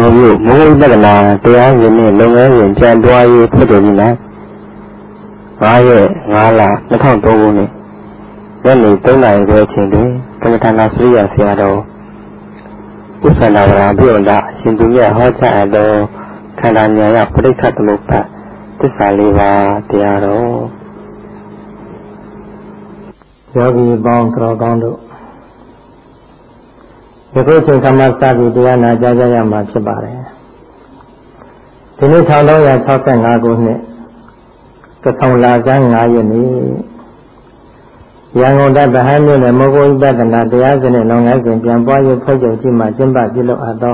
မျိုးမဟုတ်တဲ့ကနာတရားရင်နဲ့လုံငန်းရင်ကြံတွားရေးဖြစ်တယ်နော်9 ရက် 5 လ 2003 ခုနှစ်ညနေ3 နာရီခွဲအချိန်တွင်ကမ္မထာနာစရိယဆရာတော်ဥစ္စာနာဝရပြုံတာရှင်သူမြတ်ဟောကြားအပ်သောခန္ဓာဉာဏ်ရောက်ပဋိက္ခသမုပ္ပါသစ္စာလေးပါးတရားတော်ယောဂီပေါင်းတော်ကောင်းတို့ဒီခုချိန်ကမှစပြီးတရားနာကြားကြရမှာဖြစ်ပါတယ်ဒီနေ့1365ခုနှစ်ကထောင်လာကျမ်း9 ရက်နေ့ရန်ကုန်တိုင်းဗဟန်းမြို့နယ်မောဂိုဝိပဿနာတရားစနစ်လုံငန်းစဉ်ပြန်ပွားရေးဖွဲ့ချုပ်ကြီးမှကျင်းပပြုလုပ်အပ်သော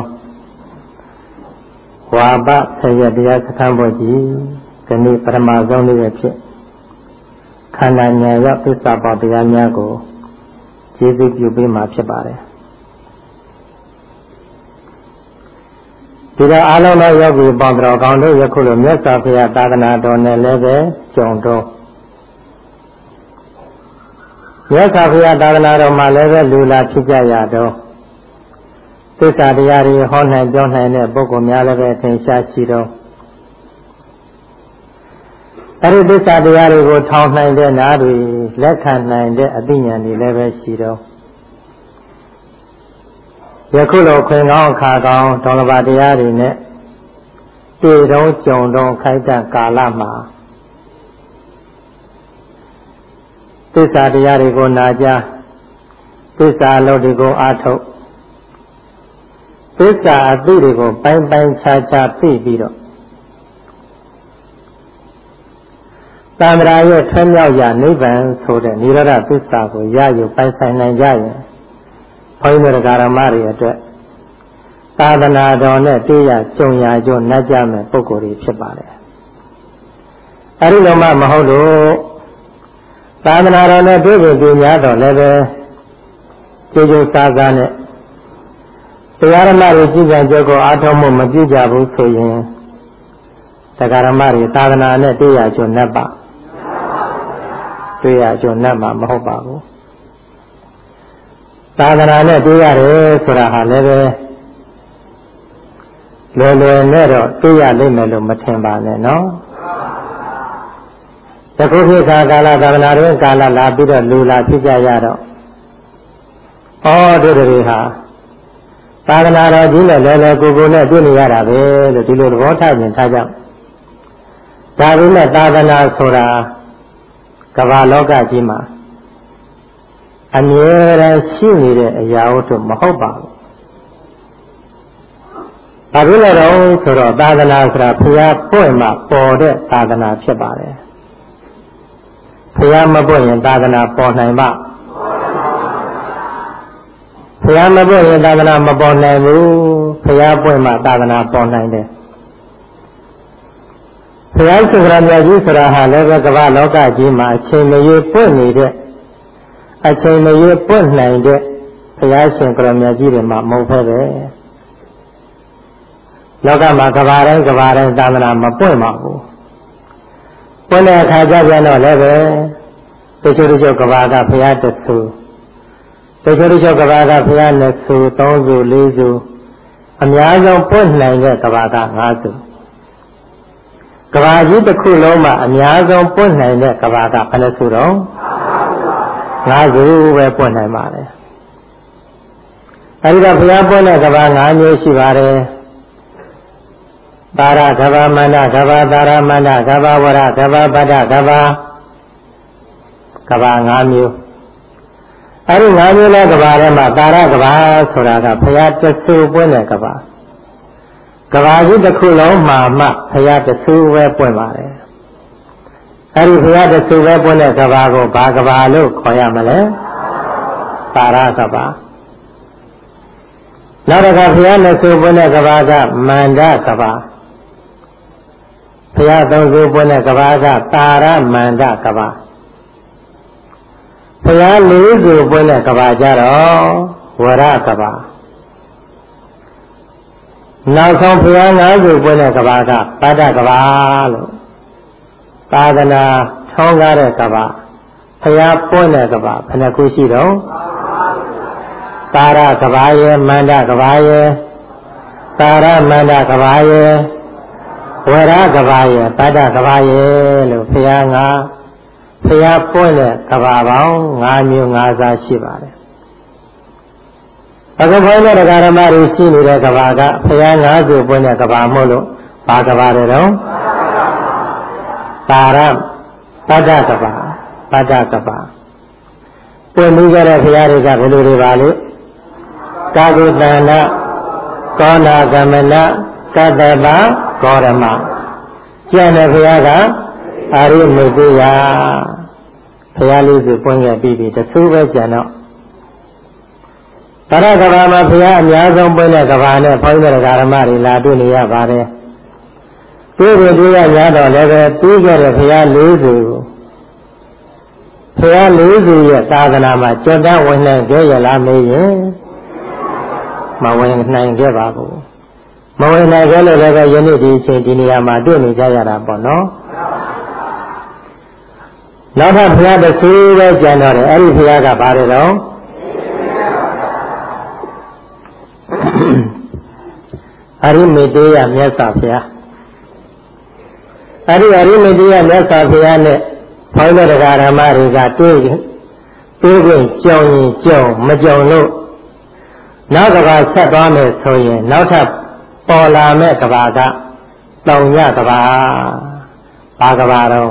ဝါပဆရာတရားစခန်းပေါ်ကြီးဒီနေ့ပထမဆုံးနေ့ဖြစ်ခန္ဓာဉာဏ်ရောက်သစ္စာပေါတရားများကိုကျေးဇူးပြုပေးမှာဖြစ်ပါတယ်ဒီတော့အားလုံးသောယောဂီပေါင်းတော်ကောင်းတို့ယခုလိုမြတ်စွာဘုရားသာသနာတော်နဲ့လည်းပဲကြုံတော့မြတ်စွာဘုရားသာသနာတော်မှာလည်းပဲလူလာဖြစ်ကြရတော့သစ္စာတရားတွေဟောနိုင်ပြောနိုင်တဲ့ပုဂ္ဂိုလ်များလည်းပဲထင်ရှားရှိတော့အဲဒီသစ္စာတရားတွေကိုထောင်နိုင်တဲ့နားတွေလက်ခံနိုင်တဲ့အသိဉာဏ်တွေလည်းပဲရှိတော့ယခုလိုခွင်ကောင်းအခါကောင်းဒေါလဘာတရားတွေနဲ့တွေ့တော့ကြုံတော့ခိုက်တကာလမှာသစ္စာတရားတွေကိုနာကြားသစ္စာအလုပ်တွေကိုအားထုတ်သစ္စာအသိတွေကိုပိုင်းပိုင်းခြားခြားသိပြီးတော့သံဃာရဲ့ထွန်းမြောက်ရာနိဗ္ဗာန်ဆိုတဲ့និရောဓသစ္စာကိုရယူပိုင်ဆိုင်နိုင်ကြရင်ဘုန်းကြီးတို့ဓမ္မတွေအတွက်သာသနာတော်နဲ့တရားကြုံရကြနှက်ကြမဲ့ပုဂ္ဂိုလ်တွေဖြစ်ပါတယ်အဲဒီလိုမှမဟုတ်လို့သာသနာတော်နဲ့တွေ့ကြကြများတော့လည်းပဲကြိုးကြိုးစားစားနဲ့တရားဓမ္မတွေကြည်ကြံကြကိုအားထုတ်မှုမပြုကြဘူးဆိုရင်တရားဓမ္မတွေသာသနာနဲ့တရားကြနှက်ပါတရားကြနှက်မှာမဟုတ်ပါဘူးသာသနာနဲ့တွေ့ရတယ်ဆိုတာဟာလည်းပဲလွယ်လွယ်နဲ့တော့တွေ့ရလိမ့်မယ်လို့မထင်ပါနဲ့နော်တခုခေတ်ကာလသာသနာတွင်ကာလလာပြီးတော့လူလာဖြစ်ကြရတော့တို့တွေဟာသာသနာတော်ကြီးနဲ့လည်းလည်းကိုယ်နဲ့တွေ့နေရတာပဲလို့ဒီလိုသဘောထားရင်ထားကြဒါပေမဲ့သာသနာဆိုတာကမ္ဘာလောကကြီးမှာအမြဲတမ်းရှိနေတဲ့အရာတို့မဟုတ်ပါဘူး။ဘာဖြစ်လဲတော့ဆိုတော့သာသနာဆိုတာဘုရားပွင့်မှပေါ်တဲ့သာသနာဖြစ်ပါတယ်။ဘုရားမပွင့်ရင်သာသနာပေါ်နိုင်ပါဘုရားမပွင့်ရင်သာသနာမပေါ်နိုင်ဘူး။ဘုရားပွင့်မှသာသနာပေါ်နိုင်တယ်။ဘုရားရှင်ကရမြတ်ကြီးဆိုတာဟာလည်းကမ္ဘာလောကကြီးမှာအချိန်မရွေးပွင့်နေတဲ့အချိန်မရွေးပွင့်နိုင်တဲ့ဘုရားရှင်ကရမြတ်ကြီးတွေမှာမဟုတ်ပဲလောကမှာကဘာတိုင်းသာသနာမပွင့်ပါဘူးပွင့်တဲ့အခါကျပြန်တော့လည်းပဲတချို့ကဘာကဘုရားတဆူတချို့ကဘာကဘုရားနှစ်ဆူ3ဆူ4ဆူအများဆုံးပွင့်နိုင်တဲ့ကဘာက5ဆူကဘာကြီးတစ်ခုလုံးမှာအများဆုံးပွင့်နိုင်တဲ့ကဘာကဘယ်နှဆူတော့5ခုပဲပွင့်နိုင်ပါတယ်အဲဒီတော့ဘုရားပွင့်တဲ့ကဘာ5မျိုးရှိပါတယ်သာရကဘာမန္တကဘာသာရမန္တကဘာဝရကဘာပဒကဘာ5မျိုးအဲဒီ5မျိုးနဲ့ကဘာထဲမှာသာရကဘာဆိုတာကဘုရားတဆူပွင့်တဲ့ကဘာကြီးတစ်ခုလုံးမှာမှဘုရားတဆူပဲပွင့်ပါတယ်အဲဒီဘုရားတဆူပဲပွင့်တဲ့ကဘာကိုဘာကဘာလို့ခေါ်ရမလဲသာရကဘာနောက်တစ်ခါဘုရားနှစ်ဆူပွင့်တဲ့ကဘာကမန္တကဘာဘုရားသုံးဆူပွင့်တဲ့ကဘာကသာရမန္တကဘာဘုရားလေးဆူပွင့်တဲ့ကဘာကြတော့ဝရကဘာနောက်ဆုံးဘုရား၅ဆူပွင့်တဲ့ကဘာကပဒကဘာလို့သာသနာထောင်းကားတဲ့ကဘာဘုရားပွင့်တဲ့ကဘာဘယ်နှခုရှိတော့သာရကဘာရဲ့မန္တကဘာရဲ့တာရမန္တကဘာယေဝရကဘာယေပတ္တကဘာယေလို့ဘုရားပွင့်တဲ့ကဘာပေါင်း5မျိုး5စားရှိပါတယ်အခုဘုန်းကြီးတို့ဓမ္မတွေရှိနေတဲ့ကဘာကဘုရား5ခုပွင့်တဲ့ကဘာမို့လို့ဘာကဘာတွေတော့တာရပတ္တကဘာပတ္တကဘာပွင့်ပြီးကြတဲ့ဘုရားတွေကဘယ်လိုတွေပါလဲကာကုတန္တကောနာကမနကတ္တပဂေါရမကျန်တဲ့ဘုရားကအာရိမေတ္တယဘုရားလေးစုပွင့်ခဲ့ပြီးပြီတဆူပဲကျန်တော့တရကဘာမှာဘုရားအများဆုံးပွင့်တဲ့ကဘာနဲ့ဘုန်းကြီးတို့ဓမ္မတွေလာတွေ့နေရပါတယ်တွေ့ရများတော့လည်းပဲပြီးခဲ့တဲ့ဘုရားလေးစုရဲ့သာသနာမှာကြွတန်းဝင်နိုင်ကြရလားမေးရင်မဝင်နိုင်ခဲ့ပါဘူးမဝင်နိုင်ခဲ့လို့လည်းပဲယနေ့ဒီအချိန်ဒီနေရာမှာတွေ့နေကြရတာပေါ့နော်နောက်ထပ်ဘုရားတစ်ခုပဲကျန်တော့တယ်အဲ့ဒီဘုရားကဘာလဲတော့အရိမေတ္တယမြတ်စွာဘုရားအရိမေတ္တယမြတ်စွာဘုရားနဲ့ဘုန်းတော်တရားဓမ္မတွေကတွေ့ခွင့်ကြောင်ရင်ကြောင်မကြောင်လို့နောက်ကဘာဆက်သွားမယ်ဆိုရင်နောက်ထပ်ပေါ်လာမဲ့ကဘာကတောင်ရကဘာဘာကဘာတော့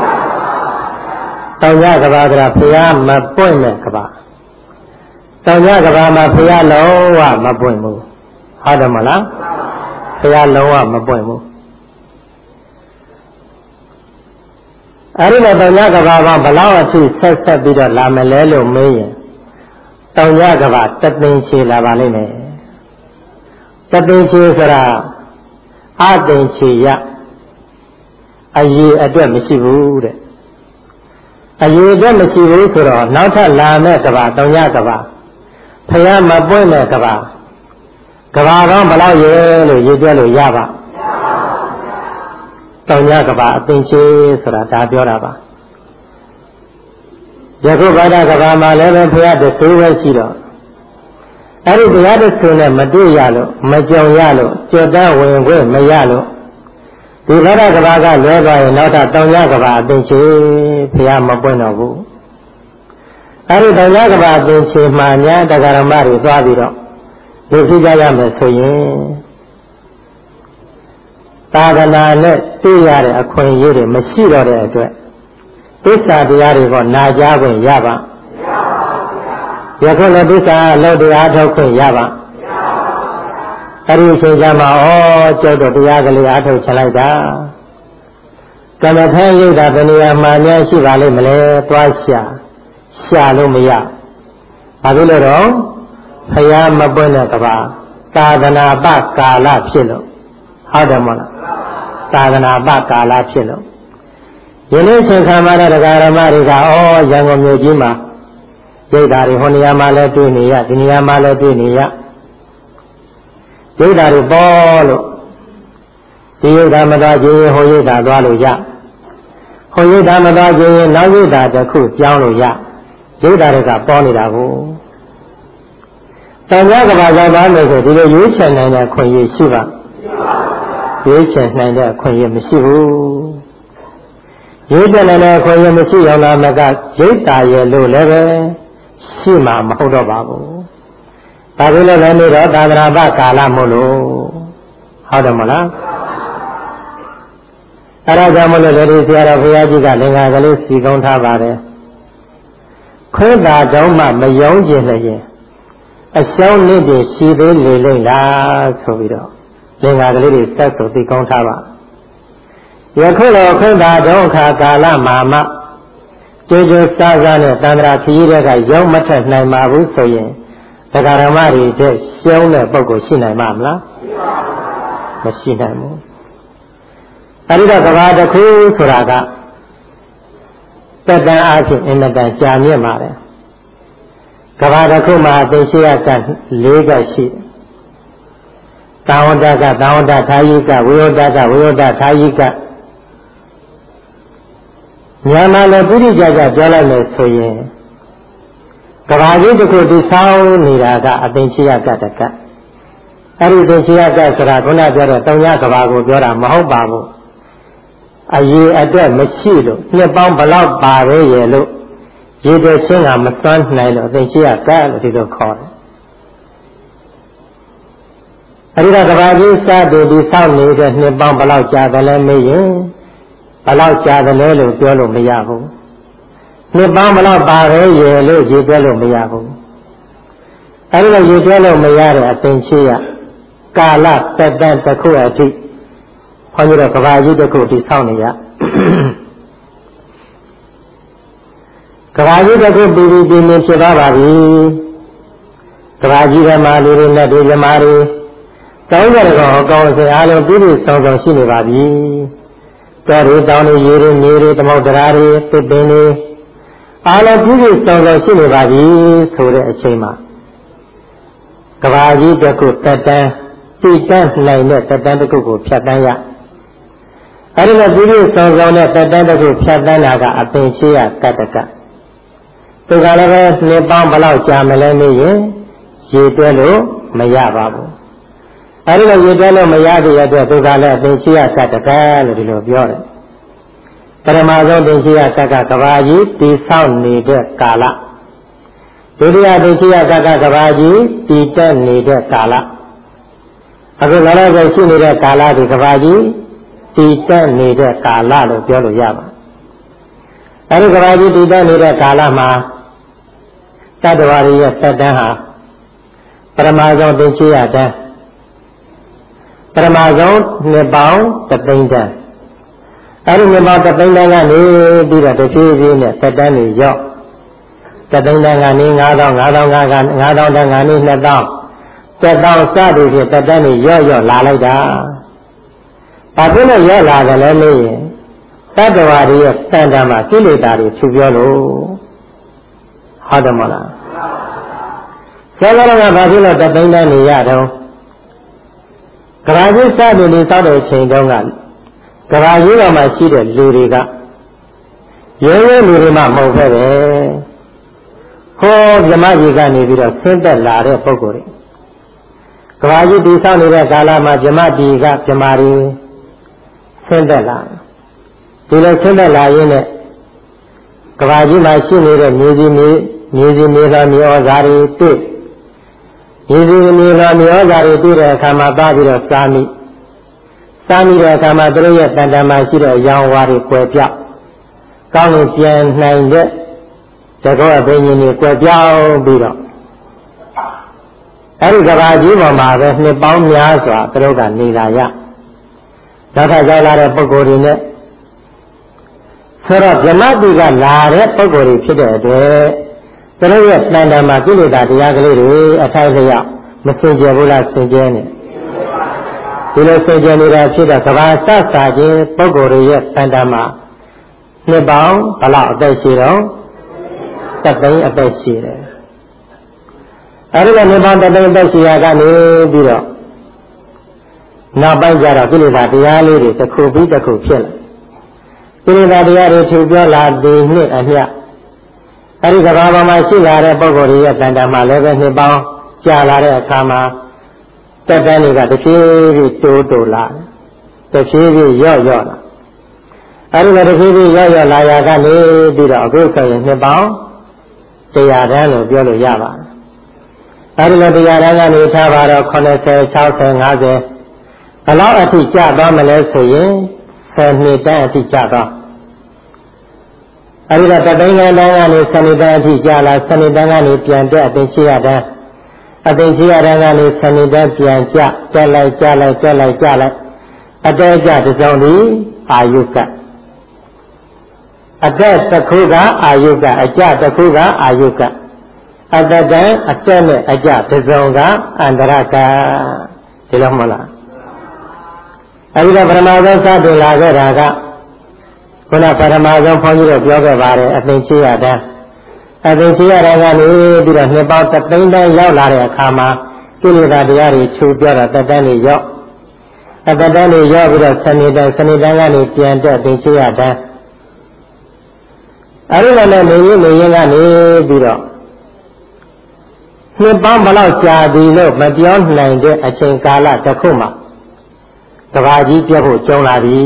တောင်ရကဘာကဘုရားမပွင့်မဲ့ကဘာတောင်ရကဘာမှာဘုရားလုံးဝမပွင့်ဘူးဟုတ်တယ်မလားဘုရားလုံးဝမပွင့်ဘူးအဲ့ဒီတော့တောင်ရကဘာမှာဘလောက်အထိဆက်ပြီးတော့လာမလဲလို့မေးရင်တောင်ရကဘာတသိန်းချီလာပါလိမ့်မယ်တသိန်းချီဆိုတာအသိန်းချီရအရေးအတွက်မရှိဘူးတဲ့အရေးအတွက်မရှိဘူးဆိုတော့နောက်ထပ်လာမဲ့ကဘာတောင်ရကဘာဘုရားမပွင့်မဲ့ကဘာတော့ဘလောက်ရဲလို့ရေးပြလို့ရပါတောင်ရကဘာအသိန်းချီဆိုတာဒါပြောတာပါယခုဘာသာကဘာမှာလည်းပဲဘုရားတဆူပဲရှိတော့အဲ့ဒီဘုရားတဆူနဲ့မတွေ့ရလို့မကြုံရလို့ကြွတန်းဝင်ခွင့်မရလို့ဒီဘာသာကဘာကလွဲသွားရင်နောက်ထပ်တောင်ရကဘာအသိချေဘုရားမပွင့်တော့ဘူးအဲ့ဒီတောင်ရကဘာအသိချေမှာညာတရားဓမ္မတွေသွားပြီးတော့ဒီဖြစ်ကြရမယ်ဆိုရင်သာသနာနဲ့တွေ့ရတဲ့အခွင့်အရေးတွေမရှိတော့တဲ့အတွက်သစ္စာတရားတွေကနာကြားခွင့်ရပါယခုလည်းသစ္စာအလုပ်တရားထုတ်ခွင့်ရပါအဲ့ဒီအချိန်ကျမှကျောက်တော်တရားကလေးအားထုတ်ချလိုက်တာကမ္မထမ်းရိပ်တာဘယ်နေရာမှာများရှိပါလိမ့်မလဲသွားရှာလို့မရဘာလို့လဲတော့ဘုရားမပွင့်တဲ့ကဘာသာသနာပကာလဖြစ်လို့ဟုတ်တယ်မဟုတ်လားသာသနာပကာလဖြစ်လို့ဒီနေ့ချိန်ခါမှာတော့တရားဓမ္မတွေကရန်ကုန်မြို့ကြီးမှာရိပ်တာတွေဟိုနေရာမှာလည်းတွေ့နေရဒီနေရာမှာလည်းတွေ့နေရရိပ်တာတွေပေါ်လို့ဒီရိပ်တာမသွားခြင်းဟိုရိပ်တာသွားလို့ရဟိုရိပ်တာမသွားခြင်းနောက်ရိပ်တာတစ်ခုပြောင်းလို့ရရိပ်တာတွေကပေါ်နေတာကိုတောင်ရကဘာကြောင့်သားလို့ဆိုဒီလိုရွေးချယ်နိုင်တဲ့ခွင့်ရရှိပါရွေးချယ်နိုင်တဲ့ခွင့်ရမရှိဘူးရွေးချယ်နိုင်တဲ့ခွင့်ရမရှိအောင်လားမကရိပ်တာရဲ့လို့လည်းပဲရှိမှာမဟုတ်တော့ပါဘူး။ဒါကြောင့်လည်းနေတော့သာသနာ့ဘကာလမို့လို့ဟုတ်တယ်မလား။အဲဒါကြောင့်မလို့လည်းဆရာတော်ဘုရားကြီးကလင်္ကာကလေးစီကုံးထားပါတယ်။ခွင့်သာတော့မှမယုံကျင်လည်းရင်အရှောင်းနည်းတည်ရှိသေးလေလိမ့်လားဆိုပြီးတော့လင်္ကာကလေးတွေဆက်ဆိုစီကုံးထားပါ။ယခုတော့ခွင့်သာတော့အခါကာလမှာမှကျိုးကျိုးစားစားနဲ့တန္တရာခရီးတွေကရောက်မထက်နိုင်ပါဘူးဆိုရင်တရားဓမ္မတွေတဲ့ရှုံးတဲ့ပုဂ္ဂိုလ်ရှိနိုင်မှာမလားမရှိနိုင်ဘူးအဲဒီတော့ကဘာတစ်ခုဆိုတာကတက်တန်းအားဖြင့်အင်မတန်ကြာမြင့်ပါတယ်ကဘာတစ်ခုမှာအသိရှိရက၄ကရှိတာဝတ္တကတာဝတ္တထာယိကဝိဝတ္တကဝိဝတ္တထာယိကညာမှာလည်းပုရိကြကြပြောလိုက်လို့ဆိုရင်ကဘာကြီးတစ်ခုဒီဆောင်နေတာကအသိရှိရကတကအဲ့ဒီသင်္ချေကဆိုတာခုနပြောတဲ့3ညကဘာကိုပြောတာမဟုတ်ပါဘူးအရေးအတွက်မရှိလို့နှစ်ပေါင်းဘလောက်ပါပဲရဲ့လို့ရေတည်းချင်းကမစွမ်းနိုင်လို့သင်္ချေကလို့ဒီလိုခေါ်တယ်အဲဒီတော့ကဘာကြီးစတဲ့ဒီဆောက်နေတဲ့နှစ်ပေါင်းဘလောက်ကြာတယ်လဲမေးရင်ဘလောက်ကြာတယ်လဲလို့ပြောလို့မရဘူးနှစ်ပေါင်းဘလောက်ပါပဲရဲ့လို့ရေတွက်လို့မရဘူးအဲဒီတော့ရေတွက်လို့မရတဲ့အသင်္ချေကကာလသက်တမ်းတစ်ခုအထိဘုန်းကြီးတို့ကဘာကြီးတစ်ခုဒီဆောက်နေရကဘာကြီးတစ်ခုပြီးပြီးပြင်းပြင်းဖြစ်သွားပါပြီကဘာကြီးထဲမှာလူတွေနဲ့ဒီဇမားတွေတောင်းကြတော့အကောင်အစင်အားလုံးပြည့်ပြည့်စုံစုံရှိနေပါပြီတော်တွေတောင်းတွေရေတွေမြေတွေသမုဒ္ဒရာတွေသစ်ပင်တွေအားလုံးပြည့်ပြည့်စုံစုံရှိနေပါပြီဆိုတဲ့အချိန်မှာကဘာကြီးတစ်ခုတက်တန်းတည်တန်းနိုင်တဲ့တက်တန်းတစ်ခုကိုဖြတ်တန်းရအဲဒီလိုပြည့်ပြည့်စုံစုံတဲ့တက်တန်းတစ်ခုဖြတ်တန်းတာကအပင်ရှိရကတ္တကသူကလည်းပဲနှစ်ပေါင်းဘယ်လောက်ကြာမလဲမေးရင်ရေတွဲလို့မရပါဘူးအဲဒီလိုရေတွဲလို့မရတဲ့အတွက်သူကလည်းအပင်ရှိရကတ္တကလို့ဒီလိုပြောတယ်ပထမဆုံးပင်ရှိရကတ္တကဘာကြီးတည်ဆောက်နေတဲ့ကာလဒုတိယပင်ရှိရကတ္တကဘာကြီးတည်တက်နေတဲ့ကာလအခုလည်းလည်းရှိနေတဲ့ကာလဒီကဘာကြီးတည်တက်နေတဲ့ကာလလို့ပြောလို့ရပါအဲဒီကဘာကြီးတည်တက်နေတဲ့ကာလမှာတတ္တဝါတွေရဲ့သက်တမ်းဟာပထမဆုံးသင်္ချေရတန်းပထမဆုံးနှစ်ပေါင်း3သိန်းတန်းအဲဒီနှစ်ပေါင်း3သိန်းတန်းကနေပြီးတော့တစ်ဖြည်းဖြည်းနဲ့သက်တမ်းတွေရောက်3သိန်းတန်းကနေ9000 9000တန်းကနေ2000 1000စသည်ဖြင့်သက်တမ်းတွေရော့လာလိုက်တာဘာဖြစ်လို့ရော့လာတယ်လဲလို့ရင်တတ္တဝါတွေရဲ့တန်တမ်းမှာကိလေသာတွေဖြူပြောလို့ဟုတ်တယ်မဟုတ်လားဆရာတော်ကဘာဖြစ်လို့3သိန်းတန်းနေရတော့ကဘာကြီးစသည်နေသောတဲ့အချိန်တုန်းကကဘာကြီးပေါ်မှာရှိတဲ့လူတွေကရဲရဲလူတွေမှမဟုတ်ခဲ့ပဲဟောဓမ္မကြီးကနေပြီးတော့ဆင်းသက်လာတဲ့ပုဂ္ဂိုလ်တွေကဘာကြီးတည်ဆောက်နေတဲ့ကာလမှာဓမ္မတီကဓမ္မတွေဆင်းသက်လာဒီလိုဆင်းသက်လာရင်းနဲ့ကဘာကြီးမှာရှိနေတဲ့မြေကြီးသောမြေဩဇာတွေတွေ့မြေကြီးသောမြေဩဇာတွေတွေ့တဲ့အခါမှာပါပြီးတော့စားမိတဲ့အခါမှာသူတို့ရဲ့တန်တမ်းမှာရှိတဲ့ရောင်ဝါးတွေကွယ်ပြောက်ကောင်းလို့ပြန်နိုင်တဲ့တကောအဘိညာဉ်တွေကွယ်ပြောက်ပြီးတော့အဲဒီကဘာကြီးပေါ်မှာပဲနှစ်ပေါင်းများစွာသူတို့ကနေလာရနောက်ထပ်ရောက်လာတဲ့ပုဂ္ဂိုလ်တွေနဲ့ဆိုတော့ဗြဟ္မတိကလာတဲ့ပုဂ္ဂိုလ်တွေဖြစ်တဲ့အတွက်သူတို့ရဲ့တန်တမ်းမှာကိလေသာတရားကလေးတွေအထိုက်လျောက်မစင်ကြယ်ဘူးလားစင်ကြယ်နေဒီလိုစင်ကြယ်နေတာဖြစ်တဲ့ကဘာစစာခြင်းပုဂ္ဂိုလ်တွေရဲ့တန်တမ်းမှာနှစ်ပေါင်းဘယ်လောက်အသက်ရှိတော့3သိန်းအသက်ရှိတယ်အဲဒီကနှစ်ပေါင်း3သိန်းအသက်ရှိရကနေပြီးတော့နောက်ပိုင်းကျတော့ကိလေသာတရားလေးတွေတစ်ခုပြီးတစ်ခုဖြစ်လာကိလေသာတရားတွေထူပြောလာတဲ့နှစ်အမျှအဲဒီကဘာပေါ်မှာရှိလာတဲ့ပုဂ္ဂိုလ်တွေရဲ့တန်တမ်းမှာလည်းပဲနှစ်ပေါင်းကြာလာတဲ့အခါမှာတက်တန်းတွေကတစ်ဖြည်းဖြည်းတိုးလာတစ်ဖြည်းဖြည်းရော့လာအဲဒီလိုတစ်ဖြည်းဖြည်းရော့လာရာကနေပြီးတော့အခုဆိုရင်နှစ်ပေါင်း100တန်းလို့ပြောလို့ရပါတယ်အဲဒီလို100တန်းကနေထားပါတော့80 60 50ဘယ်လောက်အထိကျသွားမလဲဆိုရင်10နှစ်တန်းအထိကျသွားအဲဒီတော့3သိန်းတန်းကနေ10နှစ်တန်းအထိကျလာ10နှစ်တန်းကနေပြန်တက်အသိရှိရတဲ့အသိရှိရတဲ့ကနေ10နှစ်တန်းပြန်ကျလိုက်အတဲကျတစ်စုံဒီအာယုကအသက်တစ်ခုကအာယုကအကျတစ်ခုကအာယုကအတ္တတံအတက်နဲ့အကျတစ်စုံကအန္တရကဒီလိုမဟုတ်လားအဲဒီတော့ပထမဆုံးစတင်လာခဲ့တာကခုနပထမဆုံးဘုန်းကြီးတို့ပြောခဲ့ပါတယ်အသိရှိရတဲ့အသိရှိရတဲ့ကနေပြီးတော့နှစ်ပေါင်း3သိန်းတန်းရောက်လာတဲ့အခါမှာကိလေသာတရားတွေခြုံပြောတာတက်တန်းတွေရောက်အတ္တတန်းတွေရောက်ပြီးတော့စနေတန်းကနေပြန်တက်သိရှိရတဲ့အဲဒီလိုနဲ့နေရင်ကနေပြီးတော့နှစ်ပေါင်းဘလောက်ကြာပြီလို့မပြောနိုင်တဲ့အချိန်ကာလတစ်ခုမှာကဘာကြီးပြတ်ဖို့ကြုံလာပြီ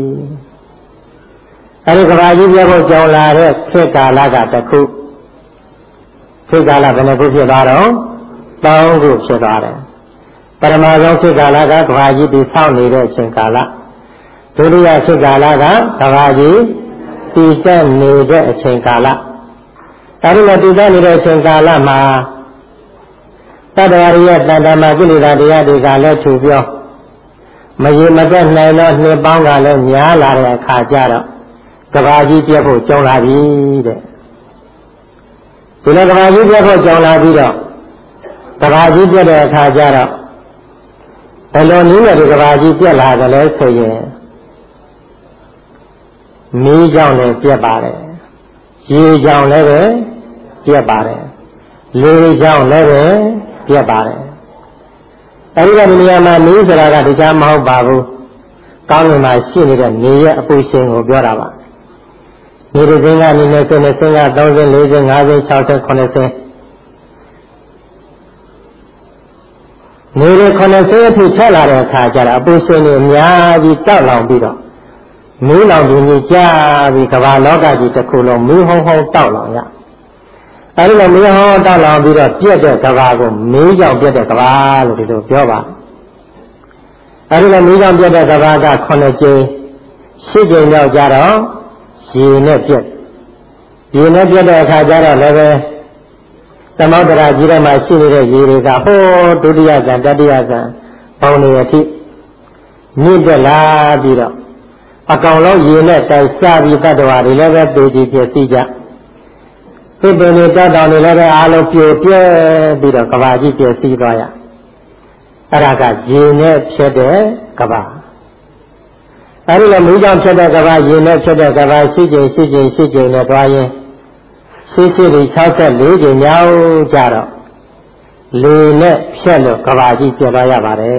အဲဒီကဘာကြီးပြတ်ဖို့ကြုံလာတဲ့ခေတ်ကာလကတစ်ခုခေတ်ကာလဘယ်နှခုဖြစ်သွားတော့3ခုဖြစ်သွားတယ်ပထမဆုံးခေတ်ကာလကကဘာကြီးတည်ဆောက်နေတဲ့အချိန်ကာလဒုတိယခေတ်ကာလကကဘာကြီးတည်ဆက်နေတဲ့အချိန်ကာလအဲဒီလိုတည်ဆက်နေတဲ့အချိန်ကာလမှာတတ္တဝါရဲ့တဏ္ဍာမှာကိလေသာတရားတွေကလည်းထူပြောမရေမတက်နိုင်တော့နှစ်ပေါင်းကလည်းများလာတဲ့အခါကျတော့ကဘာကြီးပြတ်ဖို့ကြုံလာပြီတဲ့ဒီလိုကဘာကြီးပြတ်ဖို့ကြုံလာပြီးတော့ကဘာကြီးပြတ်တဲ့အခါကျတော့ဘယ်လိုနည်းနဲ့ဒီကဘာကြီးပြတ်လာကြလဲဆိုရင်မီးကြောင့်လည်းပြတ်ပါတယ်ရေကြောင့်လည်းပဲပြတ်ပါတယ်လေကြောင့်လည်းပဲပြတ်ပါတယ်အဲဒီကဒီနေရာမှာမီးဆိုတာကတရားမဟုတ်ပါဘူးကောင်းကင်မှာရှိနေတဲ့နေရဲ့အပူရှင်ကိုပြောတာပါနေရခြင်းကနေ20 20 30 40 50 60 90နေရ90အထိထက်လာတဲ့အခါကျတော့အပူရှင်တွေအများကြီးတောက်လောင်ပြီးတော့မီးလောင်ပြီးကြီးကြာပြီးကမ္ဘာလောကကြီးတစ်ခုလုံးမီးဟုံးဟုံးတောက်လောင်ရအဲဒီလိုမီးဟုံးတောက်လောင်ပြီးတော့ပြည့်တဲ့ကမ္ဘာကိုမီးကြောင့်ပြည့်တဲ့ကမ္ဘာလို့ဒီလိုပြောပါအဲဒီလိုမီးကြောင့်ပြည့်တဲ့ကမ္ဘာက9ကြိမ်10ကြိမ်ရောက်ကြတော့ရေနဲ့ပြည့်ရေနဲ့ပြည့်တဲ့အခါကျတော့လည်းပဲသမုဒ္ဒရာကြီးထဲမှာရှိနေတဲ့ရေတွေကဟိုးဒုတိယဇန်တတိယဇန်ပေါင်းနေအထိမြင့်တက်လာပြီးတော့အကောင်လုံးရေနဲ့တိုက်စားပြီးတတ္တဝါတွေလည်းပဲပေကြီးပြည့်စည်ကြပြည့်ပင်တွေတောက်တောင်တွေလည်းပဲအားလုံးပြည့်ပြဲပြီးတော့ကဘာကြီးပြည့်စည်သွားရအဲ့ဒါကရေနဲ့ဖြစ်တဲ့ကဘာအဲဒီလိုမီးကြောင့်ဖြစ်တဲ့ကဘာရေနဲ့ဖြစ်တဲ့ကဘာရှိချိန်နဲ့တွားရင်ရှိတွေ64ကြိမ်မြောက်ကြတော့လေနဲ့ဖြတ်လို့ကဘာကြီးပြတ်သွားရပါတယ်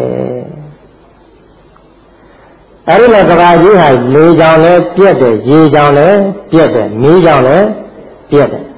အဲဒီလိုကဘာကြီးဟာလေကြောင့်လည်းပြတ်တယ်ရေကြောင့်လည်းပြတ်တယ်မီးကြောင့်လည်းပြတ်တယ်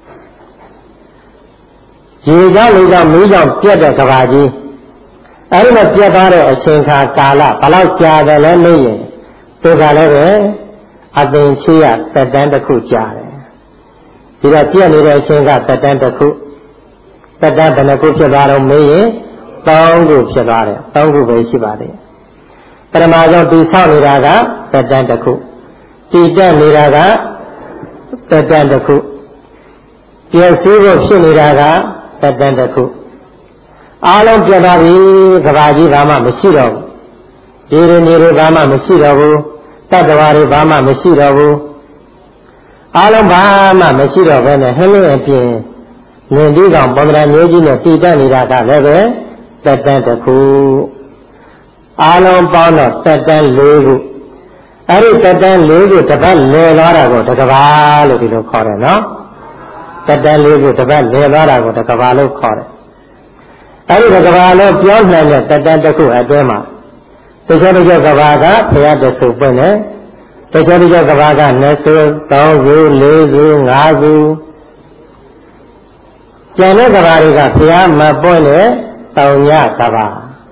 ရေကြောင့်လေကြောင့်မီးကြောင့်ပြတ်တဲ့ကဘာကြီးအဲဒီလိုပြတ်သွားတဲ့အချိန်ခါကာလဘယ်လောက်ကြာတယ်လဲလို့ရင်ဒီကလည်းပဲအပင်ချေရသက်တမ်းတစ်ခုကြာတယ်ဒီတော့ပြည့်နေတဲ့အချိန်ကသက်တမ်းတစ်ခုသက်တမ်းဘယ်နှခုဖြစ်သွားတော့မေးရင်3ခုဖြစ်သွားတယ်3ခုပဲရှိပါတယ်ပထမဆုံးတည်ဆောက်နေတာကသက်တမ်းတစ်ခုတည်တက်နေတာကသက်တမ်းတစ်ခုပြည့်စည်ဖို့ဖြစ်နေတာကသက်တမ်းတစ်ခုအားလုံးပြတ်သွားပြီကဘာကြီးဘာမှမရှိတော့ဘူးဒီနေတွေဘာမှမရှိတော့ဘူးတတ္တဝါတွေဘာမှမရှိတော့ဘူးအားလုံးဘာမှမရှိတော့ဘဲနဲ့ဟင်းလင်းအပြင်လင်ပြီးကောင်ပုံသဏ္ဍာန်မျိုးကြီးနဲ့တည်တတ်နေတာကလည်းပဲသက်တမ်းတစ်ခုအားလုံးပေါင်းတော့သက်တမ်း4ခုအဲဒီသက်တမ်း4ခုတစ်ပတ်လည်သွားတာကိုတစ်ကဘာလို့ဒီလိုခေါ်တယ်နော်သက်တမ်း4ခုတစ်ပတ်လည်သွားတာကိုတစ်ကဘာလို့ခေါ်တယ်အဲဒီတစ်ကဘာလို့ပြောနိုင်တဲ့သက်တမ်းတစ်ခုအတွင်းမှာတခြားကဘာကဘုရားတဆူပွင့်တယ်တခြားကဘာက20 30 40 50ကျန်တဲ့ကဘာတွေကဘုရားမပွင့်တဲ့တောင်ညကဘာ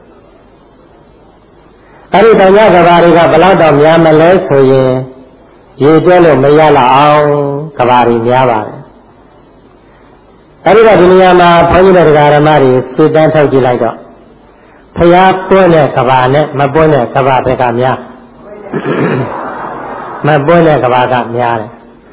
အဲဒီတောင်ညကဘာတွေကဘယ်လောက်တော့များမလဲဆိုရင်ရေတွဲလို့မရလောက်အောင်ကဘာတွေများပါတယ်အဲဒီတော့ဒီနေရာမှာဘုန်းကြီးတို့တရားဓမ္မတွေစိတ်တန်းထုတ်ကြည့်လိုက်တော့ဘုရားပွင့်တဲ့ကဘာနဲ့မပွင့်တဲ့ကဘာတွေကများမပွင့်တဲ့ကဘာကများတယ်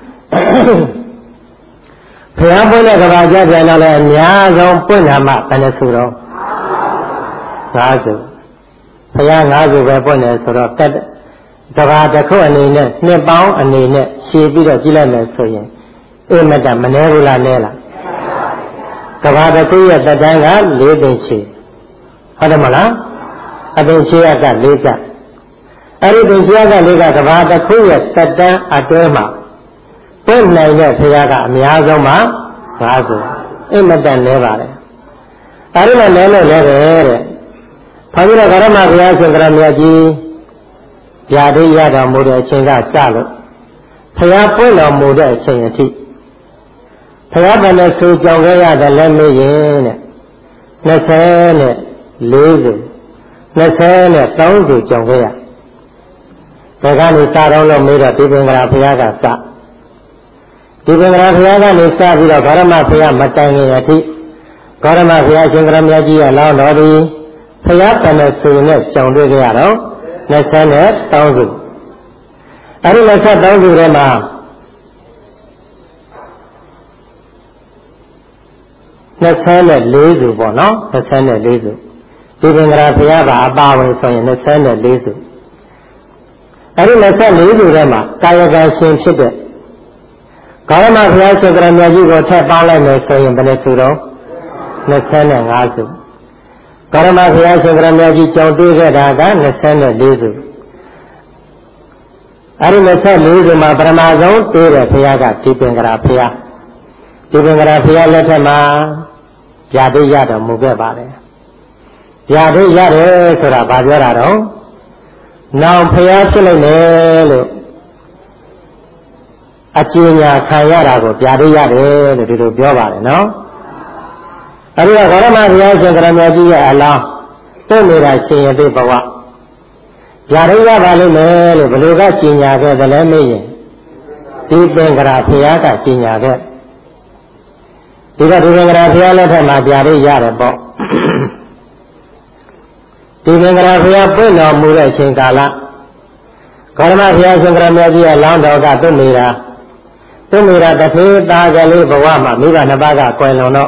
ဘုရားပွင့်တဲ့ကဘာကြပြန်တော့လည်းအများဆုံးပွင့်တာမှဘယ်နှစုတော့50ဘုရား50ပဲပွင့်တယ်ဆိုတော့ကဘာတစ်ခုအနေနဲ့နှစ်ပေါင်းအနေနဲ့ရှည်ပြီးတော့ကြည့်လိုက်မယ်ဆိုရင်အိမတမနှဲဘူးလားနဲလားကဘာတစ်ခုရဲ့သက်တမ်းက4သိန်းချီဟုတ်တယ်မလားအပင်ချေရက4ကအဲ့ဒီပင်ချေရက4ကကဘာတစ်ခုရဲ့သက်တမ်းအတွဲမှာပြည့်နိုင်တဲ့ဘုရားကအများဆုံးမှာ50အိမတန်လဲပါတယ်အဲ့ဒီလိုလဲလို့လဲတယ်တဲ့ဘုန်းကြီးတို့ကရမဘုရားရှင်ကရမြတ်ကြီးဗျာဒိရတော်မူတဲ့အချိန်ကစလို့ဘုရားပွင့်တော်မူတဲ့အချိန်အထိဘဘုရားဗန္ဒဆူကြောင်ခဲ့ရတယ်လည်းမေးရင်တဲ့24စု23စုကြောင်ခဲ့ရဒါကနေစတော့လို့မေးတော့ဒီပင်္ဂရာဘုရားကစဒီပင်္ဂရာဘုရားကနေစပြီးတော့ဂေါရမဘုရားမတိုင်ခင်အထိဂေါရမဘုရားရှင်ကရမြတ်ကြီးရဲ့လောင်းတော်ဒီဘုရားဗန္ဒဆူနဲ့ကြောင်တွေ့ခဲ့ရတော့23စုအဲဒီ23စုထဲမှာ24စုပေါ့နော်24စုဒီပင်္ဂရာဘုရားကအပါဝင်ဆိုရင်24စုအဲဒီ24စုထဲမှာကာယကံရှင်ဖြစ်တဲ့ဂေါရမဘုရားရှင်ကရမြတ်ကြီးကိုထပ်ပေါင်းလိုက်မယ်ဆိုရင်ဘယ်နှစုတော့25စုဂေါရမဘုရားရှင်ကရမြတ်ကြီးကြောင်တွေ့ခဲ့တာက24စုအဲဒီ24စုမှာပထမဆုံးတွေ့တဲ့ဘုရားကဒီပင်္ဂရာဘုရားဒီပင်္ဂရာဘုရားလက်ထက်မှာဗျာဒိတ်ရတော်မူခဲ့ပါတယ်ဗျာဒိတ်ရတယ်ဆိုတာဘာပြောတာတော့နောင်ဘုရားဖြစ်လိုက်မယ်လို့အကျဉ်းညာခံရတာကိုဗျာဒိတ်ရတယ်လို့ဒီလိုပြောပါတယ်နော်အဲဒီကဂေါရမဘုရားရှင်ကရမြတ်ကြီးရဲ့အလောင်းသိနေတာရှင်ရသေးဘဝဗျာဒိတ်ရပါလိမ့်မယ်လို့ဘယ်လိုကကျင်ညာခဲ့သလဲမေးရင်ဒီပင်္ဂရာဘုရားကကျင်ညာခဲ့ဒီကဒီပင်္ဂရာဘုရားလက်ထက်မှာဗျာဒိတ်ရတယ်ပေါ့ဒီပင်္ဂရာဘုရားပွင့်တော်မူတဲ့အချိန်ကာလဂေါရမဘုရားရှင်ကရမြတ်ကြီးရဲ့လောင်းတော်ကသိနေတာတထေးသားကလေးဘဝမှာမိဘနှစ်ပါးကကွယ်လွန်တော့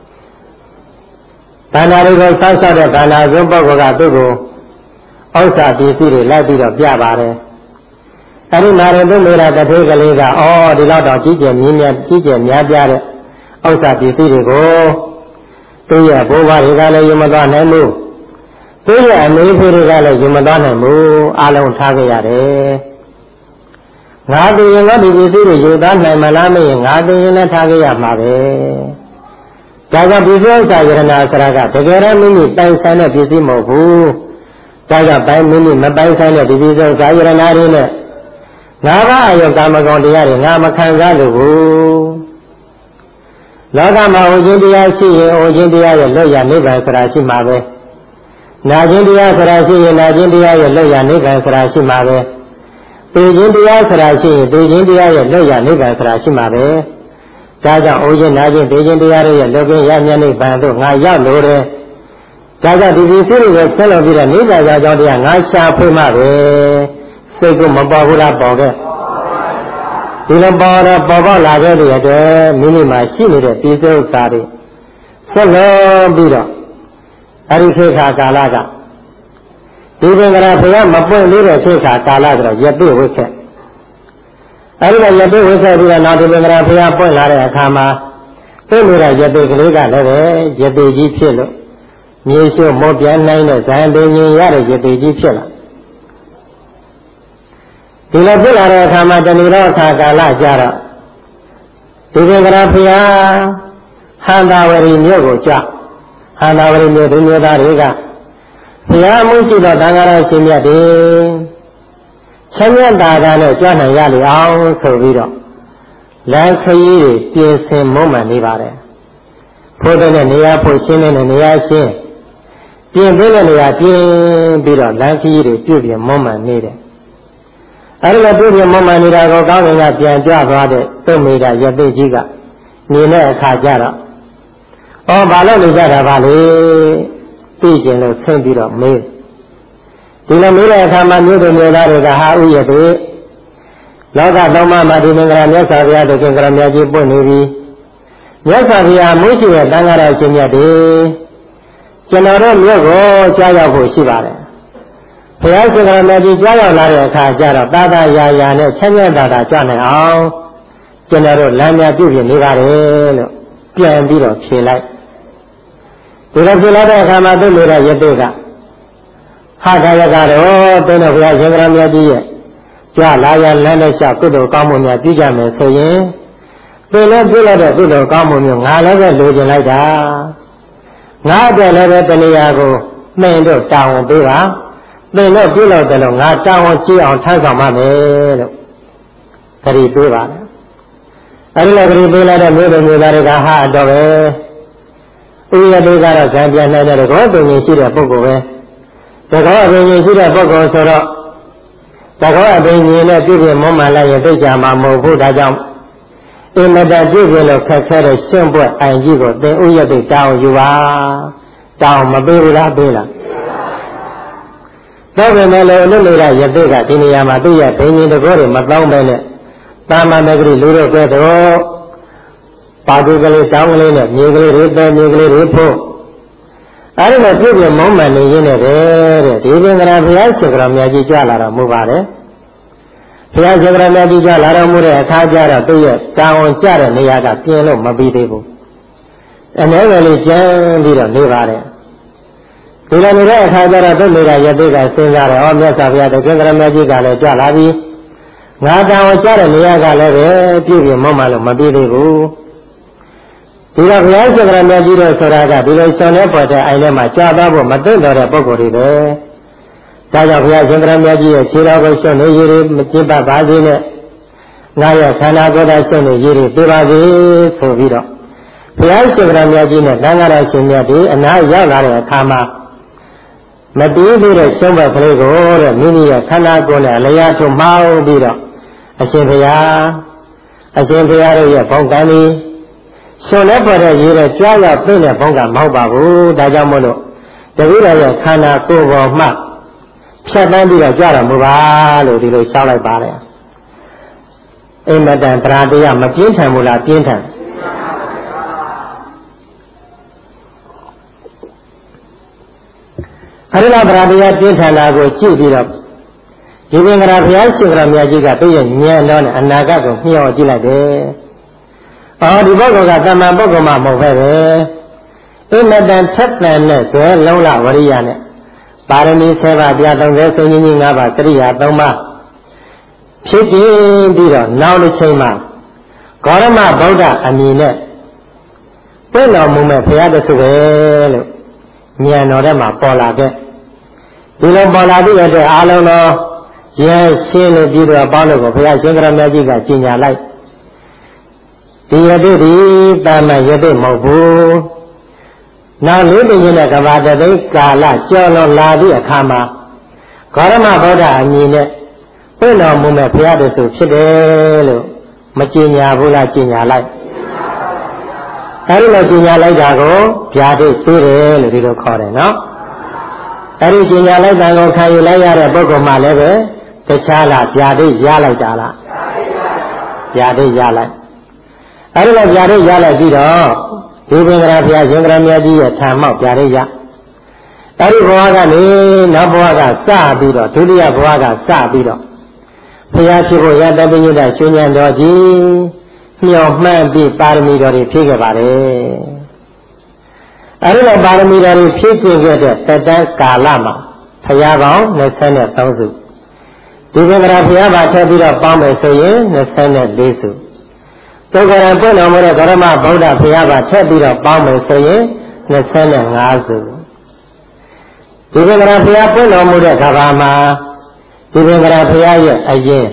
ဘာနာတွေကိုစောင့်ရှောက်တဲ့ဘာနာစွန်းပုဂ္ဂိုလ်ကသူ့ကိုဥစ္စာပစ္စည်းတွေလိုက်ပြီးတော့ပြပါတယ်အဲဒီနာရင်သိနေတာတထေးကလေးကဒီလောက်တော့ကြီးကျယ်များပြတဲ့ဥစ္စာပစ္စည်းတွေကိုသူ့ရဲ့ဘိုးဘွားတွေကလည်းယူမသွားနိုင်ဘူးသူ့ရဲ့အမေဖေတွေကလည်းယူမသွားနိုင်ဘူးအလုံးထားခဲ့ရတယ်ငါသိရင်တော့ဒီပစ္စည်းတွေယူသားနိုင်မလားမရင်ငါသိရင်လည်းထားခဲ့ရမှာပဲဒါကြောင့်ပစ္စည်းဥစ္စာယရနာဆရာကတကယ်တော့မိမိတိုင်ဆိုင်တဲ့ပစ္စည်းမဟုတ်ဘူးဒါကြောင့်ပိုင်းမိမိမပိုင်ဆိုင်တဲ့ဒီပစ္စည်းဥစ္စာယရနာတွေနဲ့ငါးပါးအယုကာမဂုဏ်တရားတွေငါမခံစားလို့ဘူးလောကမှာဟိုခြင်းတရားရှိရင်ဟိုခြင်းတရားရဲ့လွတ်ရနိဗ္ဗာန်ဆိုတာရှိမှာပဲနာခြင်းတရားဆိုတာရှိရင်နာခြင်းတရားရဲ့လွတ်ရနိဗ္ဗာန်ဆိုတာရှိမှာပဲသိခြင်းတရားဆိုတာရှိရင်သိခြင်းတရားရဲ့လွတ်ရနိဗ္ဗာန်ဆိုတာရှိမှာပဲဒါကြောင့်ဟိုခြင်းနာခြင်းသိခြင်းတရားတွေရဲ့လွတ်ကင်းရမြတ်နိဗ္ဗာန်တို့ငါရောက်လို့တယ်ဒါကြောင့်ဒီပစ္စည်းတွေကိုဆက်လို့ပြီးတော့နိဗ္ဗာန်ရောက်ကြောင်းတရားငါရှာဖွေမှပဲစိတ်ကမပေါ်ဘူးလားပေါ်ခဲ့ဒီလိုပေါ်ပေါက်လာခဲ့တဲ့အတွက်မိမိမှာရှိနေတဲ့ပစ္စည်းဥစ္စာတွေဆက်လို့ပြီးတော့အဲဒီခေတ်ကာလကဒီပင်္ဂရာဘုရားမပွင့်သေးတဲ့ခေတ်ကာလဆိုတော့ယပိဝိက္ခအဲဒီကယပိဝိက္ခပြီးတော့နောက်ဒီပင်္ဂရာဘုရားပွင့်လာတဲ့အခါမှာသိနေတဲ့ယပိကလေးကလည်းပဲယပိကြီးဖြစ်လို့မြေရှို့မောပြန်နိုင်တဲ့ဇန်ပင်ကြီးရတဲ့ယပိကြီးဖြစ်လာဒီလိုဖြစ်လာတဲ့အခါမှာတဏှိရောအခါကာလကြတော့ဒီပင်္ဂရာဘုရားဟန္တာဝရီမြို့ကိုကြဟန္တာဝရီမြို့သူမျိုးသားတွေကဘုရားမှုရှိသောသံဃာတော်ရှင်မြတ်တွေချမ်းသာတာနဲ့ကြွနိုင်ရလေအောင်ဆိုပြီးတော့လမ်းခရီးတွေပြင်ဆင်မွမ်းမံနေပါတယ်ဖို့တဲ့နေရာဖို့ရှင်းတဲ့နေရာရှင်းပြင်ပေးတဲ့နေရာပြင်ပြီးတော့လမ်းခရီးတွေပြုပြင်မွမ်းမံနေတယ်အဲဒီလိုပြုပြင်မွမ်းမံနေတာကိုကောင်းကင်ကပြန်ကြွသွားတဲ့သုမေတ္တယသိကြီးကနေတဲ့အခါကျတော့ဘာလို့နေကြတာပါလဲသိကျင်လို့ဆင်းပြီးတော့မေးဒီလိုမေးတဲ့အခါမှာမြို့သူမြို့သားတွေကဟာဥယျာတိလောကသုံးပါးမှာဒီမင်္ဂလာမြတ်စွာဘုရားတို့ကင်္ဂရမြတ်ကြီးပွင့်နေပြီမြတ်စွာဘုရားမိုးရှိတဲ့တန်ခါရရှင်မြတ်တွေကျွန်တော်တို့မြို့ကိုကြားရောက်ဖို့ရှိပါတယ်ဘုရားရှင်ကရမြတ်ကြီးကြားရောက်လာတဲ့အခါကျတော့တာတာယာယာနဲ့ချမ်းသာတာကြွနိုင်အောင်ကျွန်တော်တို့လမ်းများပြုပြင်နေပါတယ်လို့ပြန်ပြီးတော့ဖြေလိုက်ဒီလိုဖြေလိုက်တဲ့အခါမှာသူ့လိုတဲ့ယတိကဟာခရကတော့တင်းတော်ဘုရားရှင်ကရမြတ်ကြီးရဲ့ကြွလာရလမ်းနဲ့လျှောက်ကုသိုလ်ကောင်းမှုများပြုကြမယ်ဆိုရင်သင်လည်းပြုလိုက်တဲ့ကုသိုလ်ကောင်းမှုမျိုးငါလည်းပဲလိုချင်လိုက်တာငါအတွက်လည်းပဲတဏှာကိုနှင်တို့တောင်းဝန်ပေးပါသင်တို့ပြုလို့တယ်လို့ငါတောင်းဝန်ကြည့်အောင်ထမ်းဆောင်ပါမယ်လို့ခရီးပေးပါလေအဲဒီလိုကလေးပေးလိုက်တဲ့မြို့တော်မြို့သားတွေကဟာတော့ပဲဥရတိကတော့ဇံပြန်နိုင်တဲ့ကောပင်ရှင်ရှိတဲ့ပုဂ္ဂိုလ်ပဲတကောအပင်ရှင်ရှိတဲ့ပုဂ္ဂိုလ်ဆိုတော့တကောအပင်ရှင်နဲ့ပြည့်ပြည့်မွမ်းမလိုက်ရင်သိကြမှာမဟုတ်ဘူးဒါကြောင့်အင်မတန်ပြည့်ပြည့်လို့ခက်ခဲတဲ့ရှင်းပွက်အိုင်ကြီးကိုသင်ဥရတိတောင်းယူပါတောင်းမပေးဘူးလားပေးလားတော့ပဲလည်းအလုပ်လုပ်ရရတိကဒီနေရာမှာသူ့ရဲ့ဘိန်းကြီးတကောတွေမတောင်းပဲနဲ့တာမန်မဂ္ဂရိလူတို့ကတော့ပါတုကလေးတောင်းကလေးနဲ့မြေကလေးတွေပဲမြေကလေးတွေဖို့အဲဒီလိုပြည့်ပြည့်မုံမှန်နေရင်းနဲ့တဲ့ဒီပင်ကရာဘုရားရှင်ကတော်မြတ်ကြီးကြွလာတော်မူပါတယ်ဘုရားရှင်ကတော်မြတ်ကြီးကြွလာတော်မူတဲ့အခါကျတော့သူ့ရဲ့တာဝန်ကျတဲ့နေရာကပြင်းလို့မပြီးသေးဘူးအနေနဲ့လေးကျမ်းပြီးတော့နေပါတယ်ဒီလိုနေတဲ့အခါကျတော့သူ့မိသားရတိကစဉ်းစားတယ်ဩမြတ်စွာဘုရားတကယ်ကတော်မြတ်ကြီးကလည်းကြွလာပြီငါတာဝန်ကျတဲ့နေရာကလည်းပဲပြည့်ပြည့်မုံမှန်လို့မပြီးသေးဘူးဒီတော့ဘုရားရှင်ကမြတ်ကြီးတို့ဆိုတာကဒီလိုဆောင်တဲ့ပေါ်တဲ့အိုင်ထဲမှာကြာသွားဖို့မသိတော့တဲ့ပုဂ္ဂိုလ်တွေပဲဒါကြောင့်ဘုရားရှင်ကမြတ်ကြီးရဲ့ခြေတော်ကိုရှုံနေရည်မကျင့်ပတ်ပါစေနဲ့ငါရဲ့ခန္ဓာကိုယ်သာရှုံနေရည်ပြပါစေဆိုပြီးတော့ဘုရားရှင်ကမြတ်ကြီးနဲ့သံဃာတော်ရှင်မြတ်ဒီအနာရောက်လာတဲ့အခါမှာမတည်သေးတဲ့ရှုံးဘက်ကလေးကိုတဲ့မိမိရဲ့ခန္ဓာကိုယ်နဲ့အလျားထုမှောက်ပြီးတော့အရှင်ဘုရားတို့ရဲ့ဘုံကံကြီးရှင်လည်းပေါ်တဲ့ရေးတဲ့ကြွားရောက်သိတဲ့ဘုံကမဟုတ်ပါဘူးဒါကြောင့်မို့လို့တပည့်တော်ရဲ့ခန္ဓာကိုယ်ပေါ်မှဖြတ်တန်းပြီးတော့ကြွတော်မူပါလို့ဒီလိုရှောက်လိုက်ပါတယ်အိမ်မတန်တရားတရားမပြင်းထန်ဘူးလားပြင်းထန်အဲဒီလိုတရားတရားပြင်းထန်တာကိုကြည့်ပြီးတော့ဒီပင်ကရာဘုရားရှင်ကတော်မြတ်ကြီးကသူ့ရဲ့ဉာဏ်တော်နဲ့အနာဂတ်ကိုမျှော်ကြည့်လိုက်တယ်ဒီပုဂ္ဂိုလ်ကတမန်ပုဂ္ဂိုလ်မှမဟုတ်ပဲအိမတန်ထက်တန်တဲ့ဇွဲလုံးလဝရိယနဲ့ပါရမီ7ပါးပြ30ဆုံးကြီး5ပါးသရိယာ3ပါးဖြစ်ခြင်းပြီးတော့နောက်တစ်ချိန်မှာဂေါရမဗုဒ္ဓအမည်နဲ့ပြည့်တော်မူမဲ့ဘုရားတဆုပဲလို့ဉာဏ်တော်ထဲမှာပေါ်လာတဲ့ဒီလိုပေါ်လာတဲ့အတွက်အာလုံးတော်ရဲရှင်းလို့ပြီးတော့ပေါင်းလို့ကိုဘုရားရှင်ကရမြတ်ကြီးကကြီးညာလိုက်ဒီယတိဒီတာမယတိမဟုတ်ဘူးနောက်လေးပင်ချင်းတဲ့ကဘာတသိကာလကျော်လွန်လာသည့်အခါမှာဂေါရမဗုဒ္ဓအမည်နဲ့ပြည့်တော်မူမဲ့ဘုရားတဆုဖြစ်တယ်လို့မကြီးညာဘူးလားကြီးညာလိုက်အဲဒီလိုကြီးညာလိုက်တာကိုဗျာဒိတ်သေးတယ်လို့ဒီလိုခေါ်တယ်နော်အဲဒီကြီးညာလိုက်တာကိုခံယူလိုက်ရတဲ့ပုဂ္ဂိုလ်မှလည်းပဲတခြားလားဗျာဒိတ်ရလိုက်တာလားဗျာဒိတ်ရလိုက်အဲဒီလိုဗျာဒိတ်ရလိုက်ပြီးတော့ဒီပင်ကရာဘုရားရှင်ကရမြတ်ကြီးရဲ့ထာမောက်ဗျာဒိတ်ရအဲဒီဘဝကနေနောက်ဘဝကစပြီးတော့ဒုတိယဘဝကစပြီးတော့ဘုရားရှိခိုးရတပိညတရှင်ဉာဏ်တော်ကြီးမျှော်မှန်းပြီးပါရမီတော်တွေဖြည့်ခဲ့ပါတယ်အဲဒီလိုပါရမီတော်တွေဖြည့်ကျင့်ခဲ့တဲ့တတန်းကာလမှာဘုရားပေါင်း23စုဒီပင်ကရာဘုရားပါချက်ပြီးတော့ပေါင်းမယ်ဆိုရင်24စုတုတ်ကရံပွင့်တော်မူတဲ့ဂရမဗုဒ္ဓဘုရားပါချက်ပြီးတော့ပေါင်းမယ်ဆိုရင်25စုဒီပင်ကရာဘုရားပွင့်တော်မူတဲ့ကဘာမှာဒီပင်ကရာဘုရားရဲ့အရင်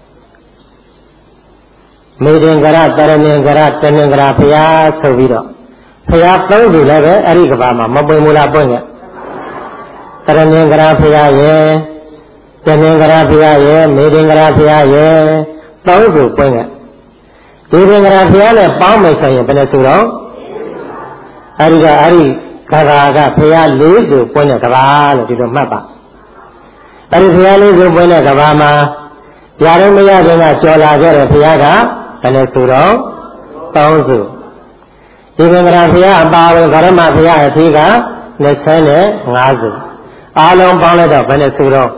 မေတ္တင်္ဂရတရဏင်္ဂရတဏင်္ဂရဘုရားဆိုပြီးတော့ဘုရားသုံးခုလည်းပဲအဲ့ဒီကဘာမှာမပွင့်ဘူးလားပွင့်ရဲ့တရဏင်္ဂရဘုရားရဲ့တဏင်္ဂရဘုရားရဲ့မေတ္တင်္ဂရဘုရားရဲ့သုံးခုပွင့်ရဲ့ဒီပင်ကရာဘုရားနဲ့ပေါင်းမယ်ဆိုရင်ဘယ်နဲ့ဆိုတော့အဲ့ဒီကဘာကဘုရား၄ခုပွင့်တဲ့ကဘာလို့ဒီလိုမှတ်ပါအဲ့ဒီဘုရား၄ခုပွင့်တဲ့ကဘာမှာຢာရင်မရခင်ကကြော်လာခဲ့တဲ့ဘုရားကဘယ်နဲ့ဆိုတော့3စုဒီပင်ကရာဘုရားအပါဝင်ဂရမဘုရားအထီးက25စုအားလုံးပေါင်းလိုက်တော့ဘယ်နဲ့ဆိုတော့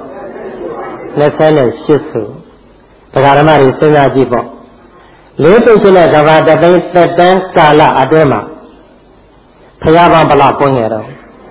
28စုတရားဓမ္မတွေစဉ်းစားကြည့်ပေါ့လေးသိချင်းတဲ့ကဘာတသိန်းသက်တမ်းကာလအတွင်းမှာဘုရားပေါင်းဘလောက်ပွင့်ခဲ့တော့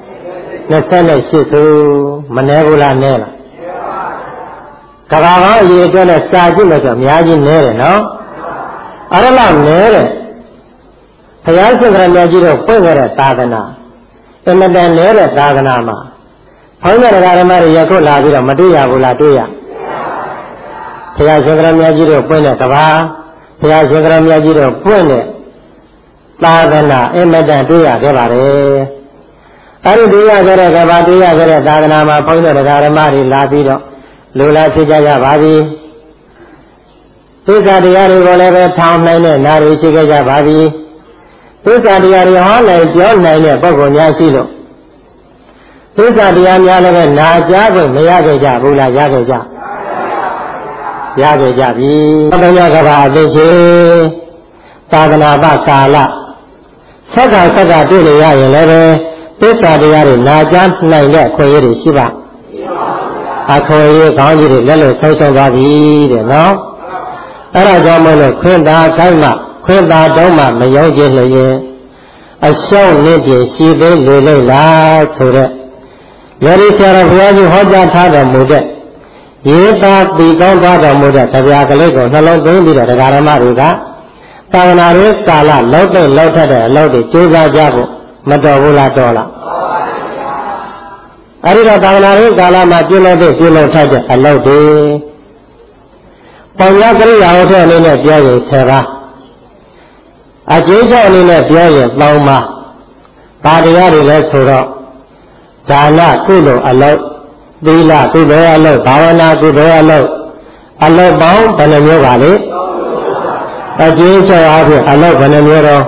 28စုမနှဲဘူးလားနဲလားကဘာပေါင်းအရေးအတွက်နဲ့စာကြည့်လို့ဆိုအများကြီးနဲတယ်နော်အဲ့ဒါလောက်နဲတယ်ဘုရားရှင်ကရမြတ်ကြီးတို့ပွင့်ခဲ့တဲ့သာသနာအမတန်နဲတဲ့သာသနာမှာဘုန်းကြီးတရားဓမ္မတွေရခုလာပြီးတော့မတွေ့ရဘူးလားတွေ့ရဘုရားရှင်ကရမြတ်ကြီးတို့ပွင့်တဲ့ကဘာဘုရားရှင်ကတော်မြတ်ကြီးတို့ပွင့်တဲ့သာသနာအမတန်တွေ့ရခဲ့ပါတယ်အဲဒီတွေ့ရခဲ့တဲ့ကဘာတွေ့ရခဲ့တဲ့သာသနာမှာဘုန်းကြီးတို့ဓမ္မတွေလာပြီးတော့လူလာဖြစ်ကြရပါပြီသစ္စာတရားတွေကိုလည်းပဲထောင်နိုင်တဲ့နာရီရှိခဲ့ကြပါပြီသစ္စာတရားတွေဟောနိုင်ပြောနိုင်တဲ့ပုဂ္ဂိုလ်များရှိလို့သစ္စာတရားများလည်းပဲနာကြားခွင့်မရခဲ့ကြဘူးလားရခဲ့ကြပြီဘုရားကဘာအသိရှိသာသနာ့ကာလဆက်တာတွေ့လို့ရရင်လည်းပဲသစ္စာတရားတွေနာကြားနိုင်တဲ့အခွင့်အရေးတွေရှိပါအခွင့်အရေးကောင်းကြီးတွေလက်လို့ဆုံးရှုံးသွားပြီတဲ့နော်အဲ့ဒါကြောင့်မို့လို့ခွင့်သာခိုင်းမှခွင့်သာတုံးမှမယုံကြည်လို့ရင်အရှုံးနည်းပြင်ရှိသေးလေလိုက်လားဆိုတဲ့လေဒီဆရာတော်ဘုရားကြီးဟောကြားထားတော်မူတဲ့ရေးသားပြီးကောင်းသွားတော်မူတဲ့တရားကလေးကိုနှလုံးသွင်းပြီးတော့တရားဓမ္မတွေကသာသနာ့ရေးကာလလောက်တဲ့လောက်ထက်တဲ့အလုပ်တွေကြိုးစားကြဖို့မတော်ဘူးလားတော်လားအဲဒီတော့သာသနာ့ရေးကာလမှာပြုလုပ်တဲ့ပြုလုပ်ထိုက်တဲ့အလုပ်တွေပုံရကရိယာဝတ္ထုအနေနဲ့ပြောရင်10ပါးအကျဉ်းချုပ်အနေနဲ့ပြောရင်3ပါးဘာတရားတွေလဲဆိုတော့ဒါနကုသိုလ်အလုပ်သီလကုသိုလ်အလုပ်ဘာဝနာကုသိုလ်အလုပ်ပေါင်းဘယ်နှမျိုးပါလဲအကျဉ်းချုပ်အားဖြင့်အလုပ်ဘယ်နှမျိုးတော့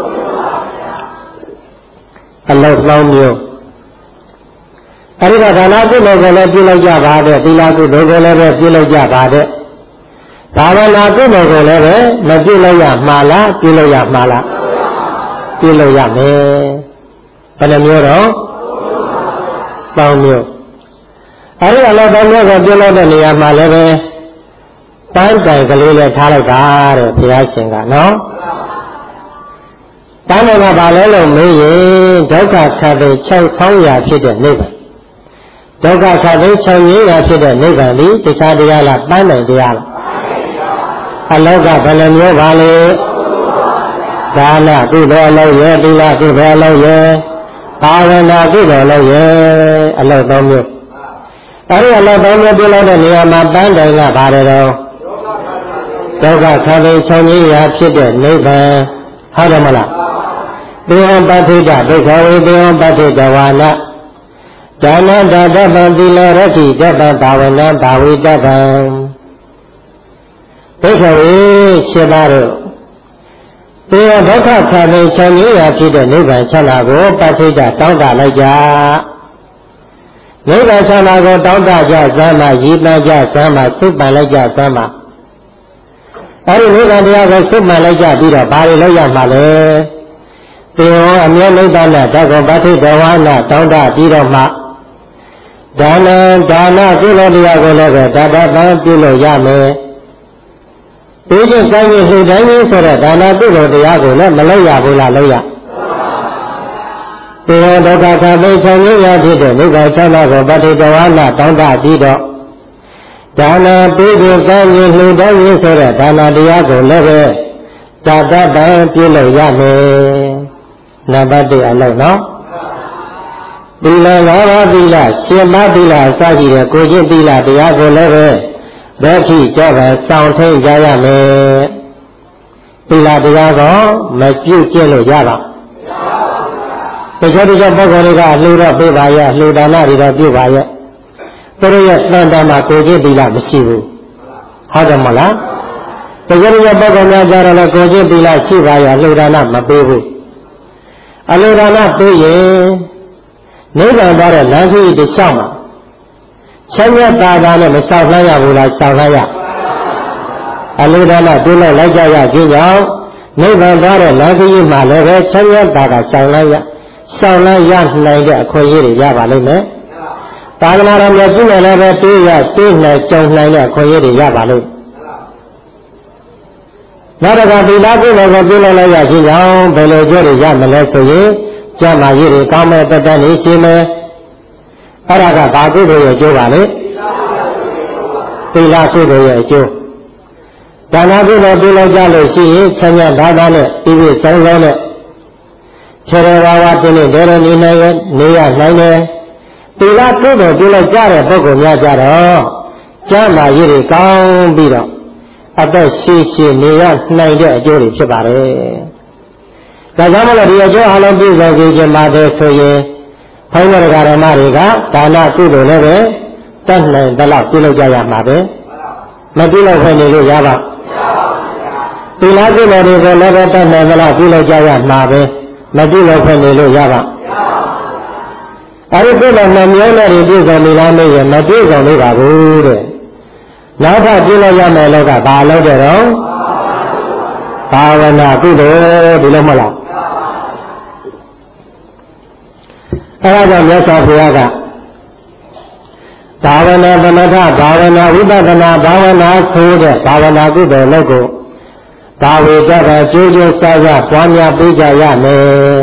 အလုပ်3မျိုးအဲဒီတော့ဒါနကုသိုလ်ကိုလည်းပြုလုပ်ကြပါတဲ့သီလကုသိုလ်ကိုလည်းပဲပြုလုပ်ကြပါတဲ့ဘာဝနာကုသိုလ်ကိုလည်းပဲမပြုလုပ်ရမှာလားပြုလုပ်ရမှာလားပြုလုပ်ရမယ်ဘယ်နှမျိုးတော့3မျိုးအဲဒီအလုပ်3မျိုးကိုပြုလုပ်တဲ့နေရာမှာလည်းပဲတိုင်းတိုင်ကလေးလည်းထားလိုက်တာတဲ့ဘုရားရှင်ကနော်တိုင်းတိုင်ကဘာလဲလို့မေးရင်ဒုက္ခခတ်တဲ့6ဆောင်းရာဖြစ်တဲ့နိဗ္ဗာန်ဒုက္ခခတ်တဲ့6ရင်းရာဖြစ်တဲ့နိဗ္ဗာန်ဒီတခြားတရားလားပန်းနိုင်တရားလားအလောကဘယ်နှမျိုးပါလဲဒါနကုသိုလ်အလုပ်ရဲ့သီလကုသိုလ်အလုပ်ရဲ့ဘာဝနာကုသိုလ်အလုပ်ရဲ့အလုပ်3မျိုးအဲဒီအလုပ်3မျိုးပြုလုပ်တဲ့နေရာမှာပန်းတိုင်ကပါတယ်တော့ဒုက္ခခတ်တဲ့6ရင်းရာဖြစ်တဲ့နိဗ္ဗာန်ဟုတ်တယ်မလားသေဟံပဋ္ဌိတဒုက္ခဝေသေဟံပဋ္ဌိတဝါနဒါနဒါတပံသီလရတိတပံဘာဝနာဘာဝိတပံဒုက္ခဝေ7ပါးတို့သေဟံဒုက္ခခတ်တဲ့6ရင်းရာဖြစ်တဲ့နိဗ္ဗာန်ချမ်းသာကိုပဋ္ဌိတတောင်းတလိုက်ကြနိဗ္ဗာန်ချမ်းသာကိုတောင်းတကြစမ်းမှရည်တမ်းကြစမ်းမှသုပ္ပန်လိုက်ကြစမ်းမှအဲဒီနိဗ္ဗာန်တရားကိုသုပ္ပန်လိုက်ကြပြီးတော့ဘာတွေလုပ်ရမှာလဲသေဟောအမြဲနိဗ္ဗာန်နဲ့ဓကောပဋ္ဌိတဝါနတောင်းတပြီးတော့မှဒါနကုသိုလ်တရားကိုလည်းပဲတတပံပြုလို့ရမယ်ဒီကျင့်ကိုင်းရင်လှူတိုင်းရင်ဆိုတော့ဒါနကုသိုလ်တရားကိုလည်းမလုပ်ရဘူးလားလုပ်ရသေဟောဒုက္ခခတ်တဲ့6ရင်းရာဖြစ်တဲ့နိဗ္ဗာန်ချမ်းသာကိုပဋ္ဌိတဝါနတောင်းတပြီးတော့ဒါနပြုခြင်းကောင်းခြင်းလှူဒန်းခြင်းဆိုတဲ့ဒါနတရားကိုလည်းပဲတတပံပြုလို့ရမယ်နံပါတ်1အလုပ်နော်သီလ5ပါးသီလ10ပါးသီလအစရှိတဲ့ကိုကျင့်သီလတရားကိုလည်းပဲဒုက္ခိတော့ပဲစောင့်ထိန်ကြရမယ်သီလတရားကိုမပြုကျင့်လို့ရပါတချို့ပုဂ္ဂိုလ်တွေကလှူတော့ပေးပါရဲ့လှူဒါနတွေတော့ပြုပါရဲ့သူတို့ရဲ့တန်တမှာကိုကျင့်သီလမရှိဘူးဟုတ်တယ်မလားတကယ်လို့ပုဂ္ဂိုလ်များကြတော့လည်းကိုကျင့်သီလရှိပါရဲ့လှူဒါနမပေးဘူးအလှူဒါနပေးရင်နိဗ္ဗာန်သွားတဲ့လမ်းကြီးတစ်လျှောက်မှာချမ်းသာတာနဲ့မလျှောက်လှမ်းရဘူးလားလျှောက်လှမ်းရအလှူဒါနပြုလို့လိုက်ကြရခြင်းကြောင့်နိဗ္ဗာန်သွားတဲ့လမ်းကြီးမှာလည်းပဲချမ်းသာတာလျှောက်လှမ်းရနိုင်တဲ့အခွင့်အရေးတွေရပါလိမ့်မယ်သာသနာတော်မြတ်ကြီးနဲ့လည်းပဲတွေးနိုင်ကြုံနိုင်တဲ့အခွင့်အရေးတွေရပါလိမ့်နောက်တစ်ခါသီလကုသိုလ်ကိုပြုလုပ်လိုက်ရခြင်းကြောင့်ဘယ်လိုကျိုးတွေရမလဲဆိုရင်ကျမ်းမာရေးတွေကောင်းမဲ့တက်တက်နေရှိမယ်အဲ့ဒါကဘာကုသိုလ်ရဲ့အကျိုးပါလဲသီလကုသိုလ်ရဲ့အကျိုးဒါနကုသိုလ်ပြုလုပ်ကြလို့ရှိရင်ချမ်းသာတာနဲ့ပြည့်စုံစုံနဲ့ခြေတော်ဝါတင်းနဲ့ဒေရနေနိုင်ရနိုင်တယ်သီလကုသိုလ်ပြုလုပ်ကြတဲ့ပုဂ္ဂိုလ်များကြတော့ကျမ်းမာရေးတွေကောင်းပြီးတော့အသက်ရှိနေရနိုင်တဲ့အကျိုးတွေဖြစ်ပါတယ်။ဒါကြောင့်မလို့ဒီအကျိုးအလုံးပြည့်စုံစေခြင်းပါတယ်ဆိုရင်ဘုန်းတော်ဓမ္မတွေကဒါနကုသိုလ်လည်းပဲတတ်နိုင်သလောက်ပြုလုပ်ကြရမှာပဲ။မပြုလုပ်ခွင့်နေလို့ရပါ့။သီလကုသိုလ်တွေကိုလည်းပဲတတ်နိုင်သလောက်ပြုလုပ်ကြရမှာပဲ။မပြုလုပ်ခွင့်နေလို့ရပါ့။အဲဒီကုသိုလ်နှမျိုးနဲ့ပြည့်စုံပြီလားမေးရင်မပြည့်စုံသေးပါဘူးတဲ့။နောက်ထပ်ပြုလုပ်ရမယ်လို့ကဘာလို့ကြတော့ဘာဝနာကုသိုလ်ဒီလိုမဟုတ်လား။အဲဒါကြောင့်မြတ်စွာဘုရားကဘာဝနာသမထဘာဝနာဝိပဿနာဘာဝနာဆိုတဲ့ဘာဝနာကုသိုလ်လို့ကိုဒါဝေတ္တကကျိုးကျိုးစားစားပွားများပေးကြရမယ်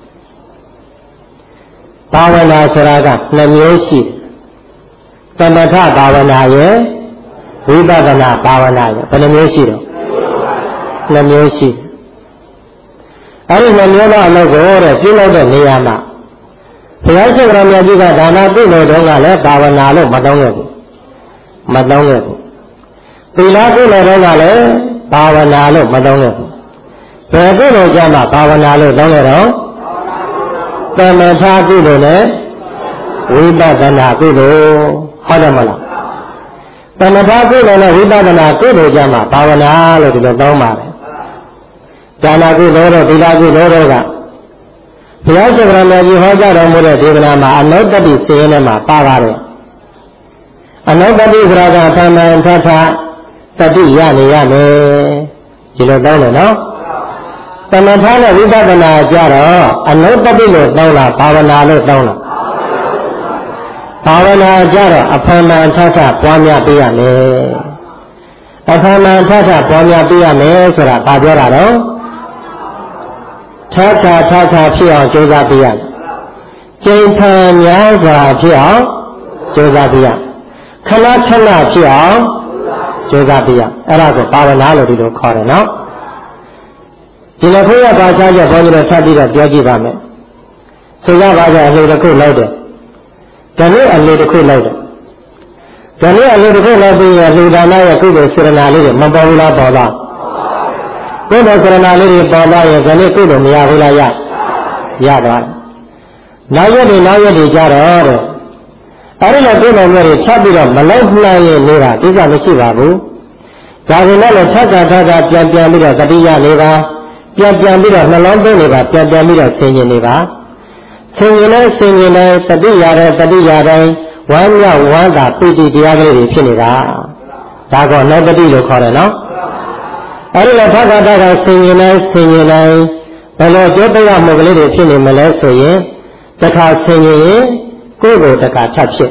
။ဘာဝနာဆိုတာက2မျိုးရှိတယ်။သမထဘာဝနာရဲ့ဝိပဿနာဘာဝနာရဲ့ဘယ်နှမျိုးရှိတော့2မျိုးရှိတယ်။အဲဒီ2မျိုးသောအလုပ်ကိုတဲ့ပြုလုပ်တဲ့နေရာမှာဘုရားရှင်ဗုဒ္ဓမြတ်ကြီးကဒါနပြုလို့တော့ကလည်းဘာဝနာလို့မသုံးရဘူး။မသုံးရဘူး။သီလပြုလို့တော့ကလည်းဘာဝနာလို့မသုံးရဘူး။ဘယ်ပြုလို့ကြမှာဘာဝနာလို့သုံးရတော့သမထကုသိုလ်နဲ့ဝိပဿနာကုသိုလ်ဟုတ်တယ်မလား။သမထကုသိုလ်နဲ့ဝိပဿနာကုသိုလ်ကြမှာဘာဝနာလို့ဒီလိုသုံးပါတယ်။ဒါနကုသိုလ်တို့သီလကုသိုလ်တို့ကဘုရားရှင်ဗုဒ္ဓမြတ်ကြီးဟောကြားတော်မူတဲ့ဒေသနာမှာအနုတ္တိစေရနဲ့မှာပါပါတယ်။အနုတ္တိဆိုတာကသမ္မာထထတတိရနေရမယ်ဒီလိုတောင်းတယ်နော်။သမထနဲ့ဝိပဿနာကြတော့အနုတ္တိလို့တောင်းလားဘာဝနာလို့တောင်းလားဘာဝနာကြတော့အဖမန်ထထပွားများပေးရမယ်။အဖမန်ထထပွားများပေးရမယ်ဆိုတာဘာပြောတာတော့ထာထာဖြစ်အောင်ကြိုးစားပေးရမယ်။ကျင့်ဖန်များစွာဖြစ်အောင်ကြိုးစားပေးရခဏဖြစ်အောင်ကြိုးစားပေးရအဲ့ဒါကိုဘာဝနာလို့ဒီလိုခေါ်တယ်နော်။ဒီလိုခွင့်ရပါချာချက်ဘုန်းကြီးတို့ဆက်ပြီးတော့ပြောကြည့်ပါမယ်။ဆိုကြပါကြအလှတစ်ခုလိုက်တယ်။ဒါနဲ့အလှတစ်ခုလိုက်တယ်။ဒါနဲ့အလှတစ်ခုလိုက်ပြီးရလူဒါနရဲ့ကုသိုလ်စေတနာလေးတွေမပေါ်ဘူးလားပေါ်လားကုသိုလ်စေတနာလေးတွေပေါ်လာရင်ဒီနေ့ကုသိုလ်မရဘူးလားရသွားနောက်ရက်တွေကြတော့တဲ့အဲဒီလိုကုသိုလ်မျိုးတွေချက်ပြီးတော့မလောက်နိုင်ရင်နေတာကိစ္စမရှိပါဘူးဒါပေမဲ့လည်းထပ်ပြန်ပြီးတော့တတိယနေပါပြန်ပြီးတော့နှလုံးသွင်းနေပါပြန်ပြီးတော့ဆင်ញင်နေပါဆင်ញင်လဲတတိယတိုင်းဝမ်းမြောက်ဝမ်းသာပိဋိတရားကလေးတွေဖြစ်နေတာဒါကနောက်တတိလို့ခေါ်တယ်နော်အဲဒီလိုထပ်ဆင်ញင်လိုက်ဘယ်လိုကျိုးတရားမှုကလေးတွေဖြစ်နေမလဲဆိုရင်တစ်ခါဆင်ញင်ရင်ကိုယ်ကိုတစ်ခါထပ်ဖြစ်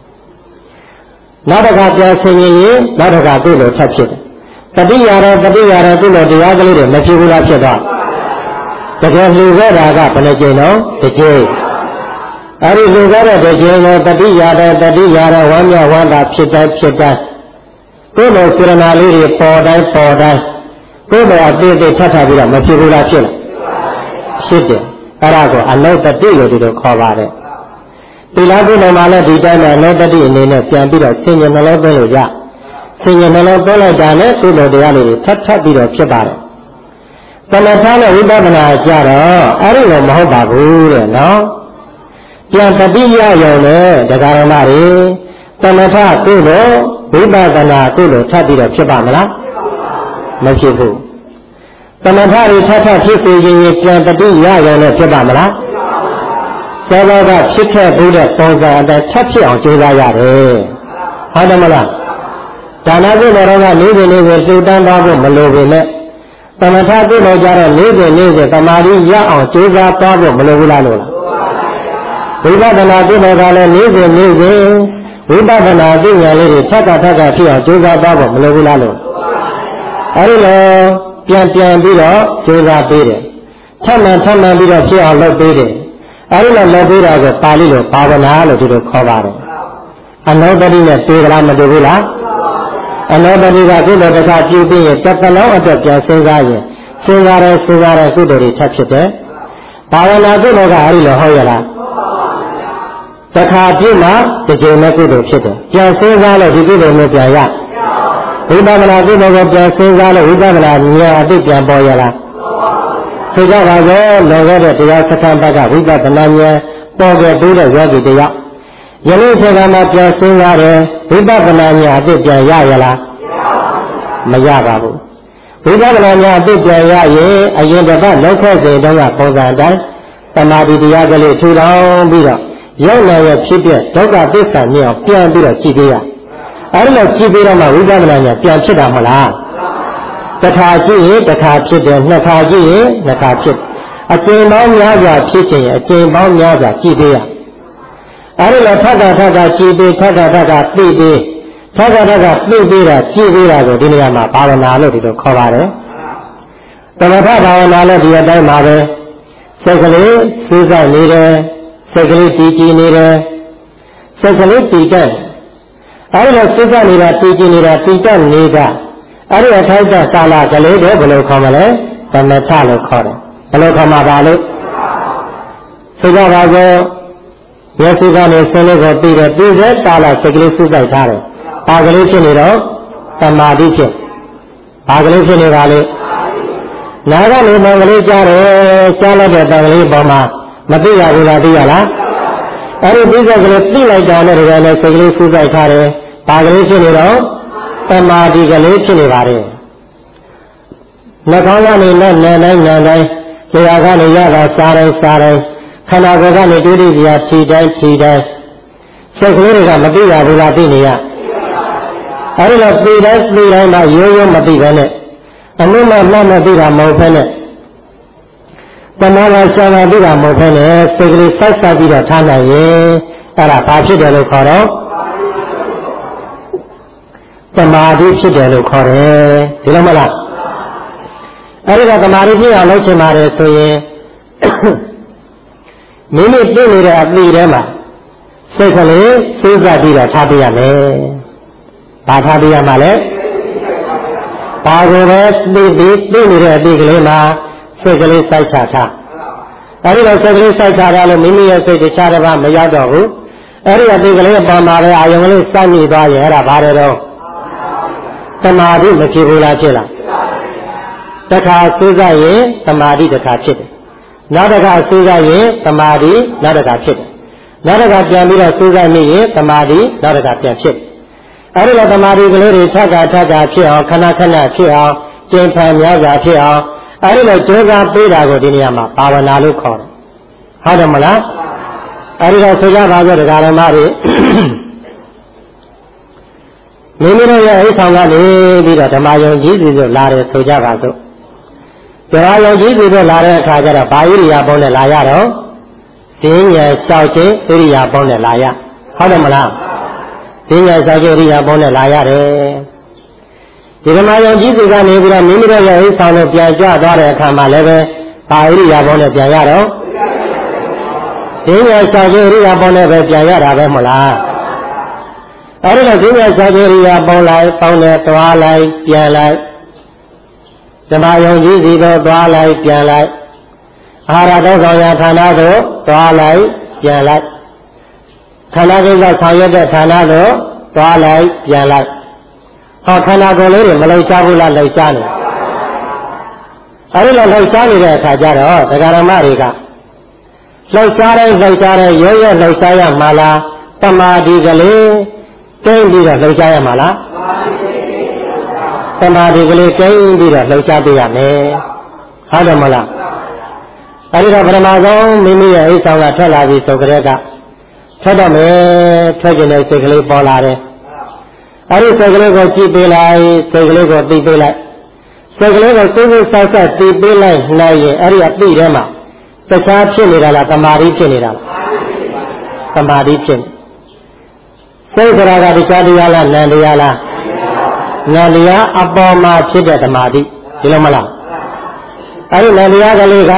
နောက်တစ်ခါပြန်ဆင်ញင်ရင်နောက်တစ်ခါကိုယ်ကိုထပ်ဖြစ်တတိယကုသိုလ်တရားကလေးတွေမဖြစ်ဘူးလားဖြစ်တော့တကယ်လှူခဲ့တာကဘယ်နှကြိမ်တော့တစ်ကြိမ်အဲဒီလှူခဲ့တဲ့တစ်ကြိမ်ကိုတတိယဝမ်းမြောက်ဝမ်းသာဖြစ်တိုင်းကိုယ်ကိုစေရနာလေးတွေပေါ်တိုင်းကိုယ်ကိုအသေးသေးထပ်ပြီးတော့မဖြစ်ဘူးလားဖြစ်လားဖြစ်တယ်အဲ့ဒါကိုအနုတ္တိလို့ဒီလိုခေါ်ပါတယ်သီလကုသိုလ်မှာလည်းဒီတိုင်းမှာအနုတ္တိအနေနဲ့ပြန်ပြီးတော့ဆင်ញင်နှလုံးသွင်းလို့ရဆင်ញင်နှလုံးသွင်းလိုက်တာနဲ့ကုသိုလ်တရားလေးတွေထပ်ပြီးတော့ဖြစ်ပါတယ်သမထနဲ့ဝိပဿနာကြတော့အဲ့ဒီလိုမဟုတ်ပါဘူးတဲ့နော်ပြန်တတိယယုံနဲ့တရားဓမ္မတွေသမထကုသိုလ်ဝိပဿနာကုသိုလ်ထပ်ပြီးတော့ဖြစ်ပါမလားမဖြစ်ဘူးသမထတွေထပ်ဖြစ်စေခြင်းပြန်တတိယယုံနဲ့ဖြစ်ပါမလားသောသောကဖြစ်ခဲ့ဘူးတဲ့ပုံစံအတိုင်းဆက်ဖြစ်အောင်ကြိုးစားရတယ်ဟုတ်တယ်မလားဒါနကုသိုလ်တွေကနေ့စဉ်လှူဒန်းသွားဖို့မလိုပေမဲ့သမထကုသိုလ်ကြတော့နေ့စဉ်သမာဓိရအောင်ကြိုးစားသွားဖို့မလိုဘူးလားလို့ဝိပဿနာကုသိုလ်ကလည်းနေ့စဉ်ဝိပဿနာဉာဏ်လေးတွေထပ်ဖြစ်အောင်ကြိုးစားသွားဖို့မလိုဘူးလားလို့အဲဒီလိုပြန်ပြီးတော့ကြိုးစားပေးတယ်ထပ်မှန်ပြီးတော့ဖြစ်အောင်လုပ်ပေးတယ်အဲဒီလိုလုပ်ပေးတာကိုပါဠိလိုဘာဝနာလို့ဒီလိုခေါ်ပါတယ်အနုတ္တိနဲ့တွေ့ကြလားမတွေ့ဘူးလားအနုတ္တိကကုသိုလ်တစ်ခါပြုပြီးရင်တစ်သလုံးအတွက်ပြန်စဉ်းစားရင်စဉ်းစားတဲ့ကုသိုလ်တွေထပ်ဖြစ်တယ်ဘာဝနာကုသိုလ်ကအဲဒီလိုဟုတ်ရလားတစ်ခါပြုမှတစ်ကြိမ်နဲ့ကုသိုလ်ဖြစ်တယ်ပြန်စဉ်းစားလို့ဒီကုသိုလ်မျိုးပြန်ရဝိပဿနာကုသိုလ်ကိုပြန်စဉ်းစားလို့ဝိပဿနာဉာဏ်အသိပြန်ပေါ်ရလားဆိုကြပါစို့လောကတဲ့တရားစခန်းဘက်ကဝိပဿနာဉာဏ်ပေါ်ခဲ့ပြီးတဲ့ယောဂီတရားယနေ့ချိန်ကမှပြန်စဉ်းစားတယ်ဝိပဿနာဉာဏ်အသိပြန်ရရလားမရပါဘူးဝိပဿနာဉာဏ်အသိပြန်ရရင်အရင်တစ်ပတ်လောက်ခဲ့စဉ်တုန်းကပုံစံတိုင်းသမာဓိတရားကလေးထူထောင်ပြီးတော့ရောက်လာရဖြစ်တဲ့ဒုက္ခသစ္စာမြင်အောင်ပြန်ပြီးတော့ကြည့်ပေးရအဲဒီလိုကြည့်ပေးတော့မှဝိပဿနာဉာဏ်ပြန်ဖြစ်တာမဟုတ်လားတစ်ခါကြည့်ရင်တစ်ခါဖြစ်တယ်နှစ်ခါကြည့်ရင်နှစ်ခါဖြစ်အကျဉ်းပေါင်းများစွာဖြစ်ခြင်းအကျဉ်းပေါင်းများစွာကြည့်ပေးရအဲဒီလိုထပ်တာကြည့်ပေးထပ်တာသိပေးထပ်တာသိပေးတာကြည့်ပေးတာကိုဒီနေရာမှာဘာဝနာလို့ဒီလိုခေါ်ပါတယ်သမထဘာဝနာလည်းဒီအတိုင်းပါပဲစိတ်ကလေးစူးစိုက်နေတယ်စိတ်ကလေးတည်ကြည်နေတယ်စိတ်ကလေးတည်တဲ့အဲဒီလိုစူးစိုက်နေတာတည်ကြည်နေတာတည်တဲ့နေတာအဲဒီအထိုက်တဲ့ကာလကလေးကိုဘယ်လိုခေါ်မလဲသမထလို့ခေါ်တယ်ဘယ်လိုခေါ်မှာပါလို့ဆိုကြပါစို့မျက်စိကနေဆင်းလေးကိုပြီးတဲ့ပြီးတဲ့ကာလစိတ်ကလေးစူးစိုက်ထားတယ်ဘာကလေးဖြစ်နေတော့သမာဓိဖြစ်ဘာကလေးဖြစ်နေပါလဲနာကနေတန်ကလေးကြားတယ်ကြားလိုက်တဲ့တန်ကလေးပေါ်မှာမသိရဘူးလားသိရလားအဲဒီသိတဲ့ကလေးသိလိုက်တာနဲ့တကယ်လည်းစိတ်ကလေးစူးစိုက်ထားတယ်ဘာကလေးဖြစ်နေတော့သမာဓိကလေးဖြစ်နေပါတယ်နှာခေါင်းကနေနဲ့နန်းတိုင်းတရားကနေရတာစားတိုင်းခန္ဓာကိုယ်ကနေတွေ့တွေ့ပြဖြီတိုင်းစိတ်ကလေးတွေကမသိရဘူးလားသိနေရအဲဒီလိုသိတိုင်းမှရိုးမသိပဲနဲ့အမှုမှမသိတာမဟုတ်ဘဲနဲ့တဏှာကရှာတာသိတာမဟုတ်ဘဲနဲ့စိတ်ကလေးစိုက်ပြီးတော့ထားနိုင်ရင်အဲ့ဒါဘာဖြစ်တယ်လို့ခေါ်တော့သမာဓိဖြစ်တယ်လို့ခေါ်တယ်ဒီလိုမလားအဲ့ဒီကသမာဓိဖြစ်အောင်လုပ်ချင်ပါတယ်ဆိုရင်မိမိသိနေတဲ့အသိထဲမှာစိတ်ကလေးစူးစပ်ပြီးတော့ထားပြရမယ်ဘာထားပြရမှာလဲဘာကိုပဲသိနေတဲ့အသိကလေးမှာစိတ်ကလေးစိုက်ချထားအဲဒီတော့စိတ်ကလေးစိုက်ချထားလို့မိမိရဲ့စိတ်တခြားတစ်ပါးမရောက်တော့ဘူးအဲဒီအသိကလေးအပေါ်မှာပဲအာယုံကလေးစိုက်မိသွားရင်အဲ့ဒါဘာလဲတော့သမာဓိမဖြစ်ဘူးလားဖြစ်လားတခါစူးစပ်ရင်သမာဓိတခါဖြစ်တယ်နောက်တခါစူးစပ်ရင်သမာဓိနောက်တခါဖြစ်တယ်နောက်တခါပြန်ပြီးတော့စူးစပ်မိရင်သမာဓိနောက်တခါပြန်ဖြစ်တယ်အဲဒီလိုသမာဓိကလေးတွေထပ်တာဖြစ်အောင်ခဏဖြစ်အောင်ကျင့်ဖန်များစွာဖြစ်အောင်အဲဒီလိုကြိုးစားပေးတာကိုဒီနေရာမှာဘာဝနာလို့ခေါ်တယ်ဟုတ်တယ်မလားအဲဒီတော့ဆိုကြပါစို့တရားဓမ္မတွေမိမိတို့ရဲ့အိဆောင်ကနေပြီးတော့ဓမ္မယုံကြည်စီတို့လာတယ်ဆိုကြပါစို့ဓမ္မယုံကြည်စီတို့လာတဲ့အခါကျတော့ဘာဣရိယာပုနဲ့လာရတော့ဈဉ္ဉံလျှောက်ခြင်းဣရိယာပုနဲ့လာရဟုတ်တယ်မလားဈဉ္ဉံလျှောက်ခြင်းဣရိယာပုနဲ့လာရတယ်ဒီဓမ္မယုံကြည်စီကနေပြီးတော့မိမိတို့ရဲ့အိဆောင်ကိုပြန်ကြွသွားတဲ့အခါမှာလည်းပဲဘာဣရိယာပုနဲ့ပြန်ရတော့ဈဉ္ဉံလျှောက်ခြင်းဣရိယာပုနဲ့ပဲပြန်ရတာပဲမဟုတ်လားအဲဒီတော့ဒီမြတ်စွာဘုရားပေါင်းလိုက်ပေါင်းတယ်သွားလိုက်ပြန်လိုက်ဓမ္မယုံကြည်စီတော့သွားလိုက်ပြန်လိုက်အာဟာရတောဆောင်ရာဌာနသို့သွားလိုက်ပြန်လိုက်ခန္ဓာကိစ္စဆောင်ရွက်တဲ့ဌာနသို့သွားလိုက်ပြန်လိုက်ဟောခန္ဓာကိုယ်လေးတွေမလှုပ်ရှားဘူးလားလှုပ်ရှားနေအဲဒီလိုလှုပ်ရှားနေတဲ့အခါကျတော့ဒကာရမတွေကလှုပ်ရှားတဲ့ရိုးရိုးလှုပ်ရှားရမှာလားသမာဓိကလေးကျင်းပြီးတော့လှုပ်ရှားရမှာလားသမာဓိကလေးကျင်းပြီးတော့လှုပ်ရှားပေးရမယ်ဟုတ်တယ်မလားအဲဒီတော့ပထမဆုံးမိမိရဲ့အိတ်ဆောင်ကထွက်လာပြီးဆိုကြတဲ့ကထွက်တော့မယ်ထွက်ကျင်တဲ့စိတ်ကလေးပေါ်လာတယ်အဲဒီစိတ်ကလေးကိုကြည့်ပေးလိုက်စိတ်ကလေးကိုသိပေးလိုက်စိတ်ကလေးကိုစူးစူးဆောက်ဆောက်သိပေးလိုက်နိုင်ရင်အဲဒီအသိထဲမှာတခြားဖြစ်နေတာလားသမာဓိဖြစ်နေတာလားသမာဓိဖြစ်စိတ်ဆိုတာကတရားတရားလားနံတရားလားနံတရားအပေါ်မှာဖြစ်တဲ့သမာဓိဒီလိုမလားအဲဒီနံတရားကလေးက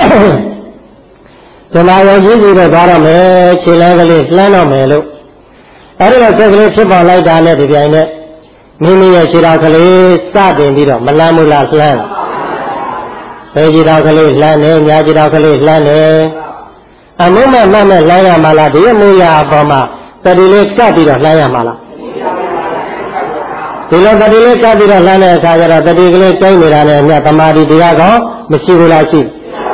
ဓမ္မယုံကြည်ပြီးတော့သွားတော့မယ်ခြေလမ်းကလေးလှမ်းတော့မယ်လို့အဲဒီလိုစိတ်ကလေးဖြစ်ပေါ်လိုက်တာနဲ့ဒီပြိုင်နဲ့မိမိရဲ့ခြေတော်ကလေးစတင်ပြီးတော့မလန်းဘူးလားလှမ်းဘယ်ခြေတော်ကလေးလှမ်းနေညာခြေတော်ကလေးလှမ်းနေအမှုမဲ့မှတ်မဲ့လှမ်းရမှာလားဒီအမှုရအပေါ်မှာတတိလေးကပ်ပြီးတော့လှမ်းရမှာလားဒီလိုတတိလေးကပ်ပြီးတော့လှမ်းတဲ့အခါကျတော့တတိကလေးကျိုင်းနေတာနဲ့အမျှသမာဓိတရားကမရှိဘူးလားရှိ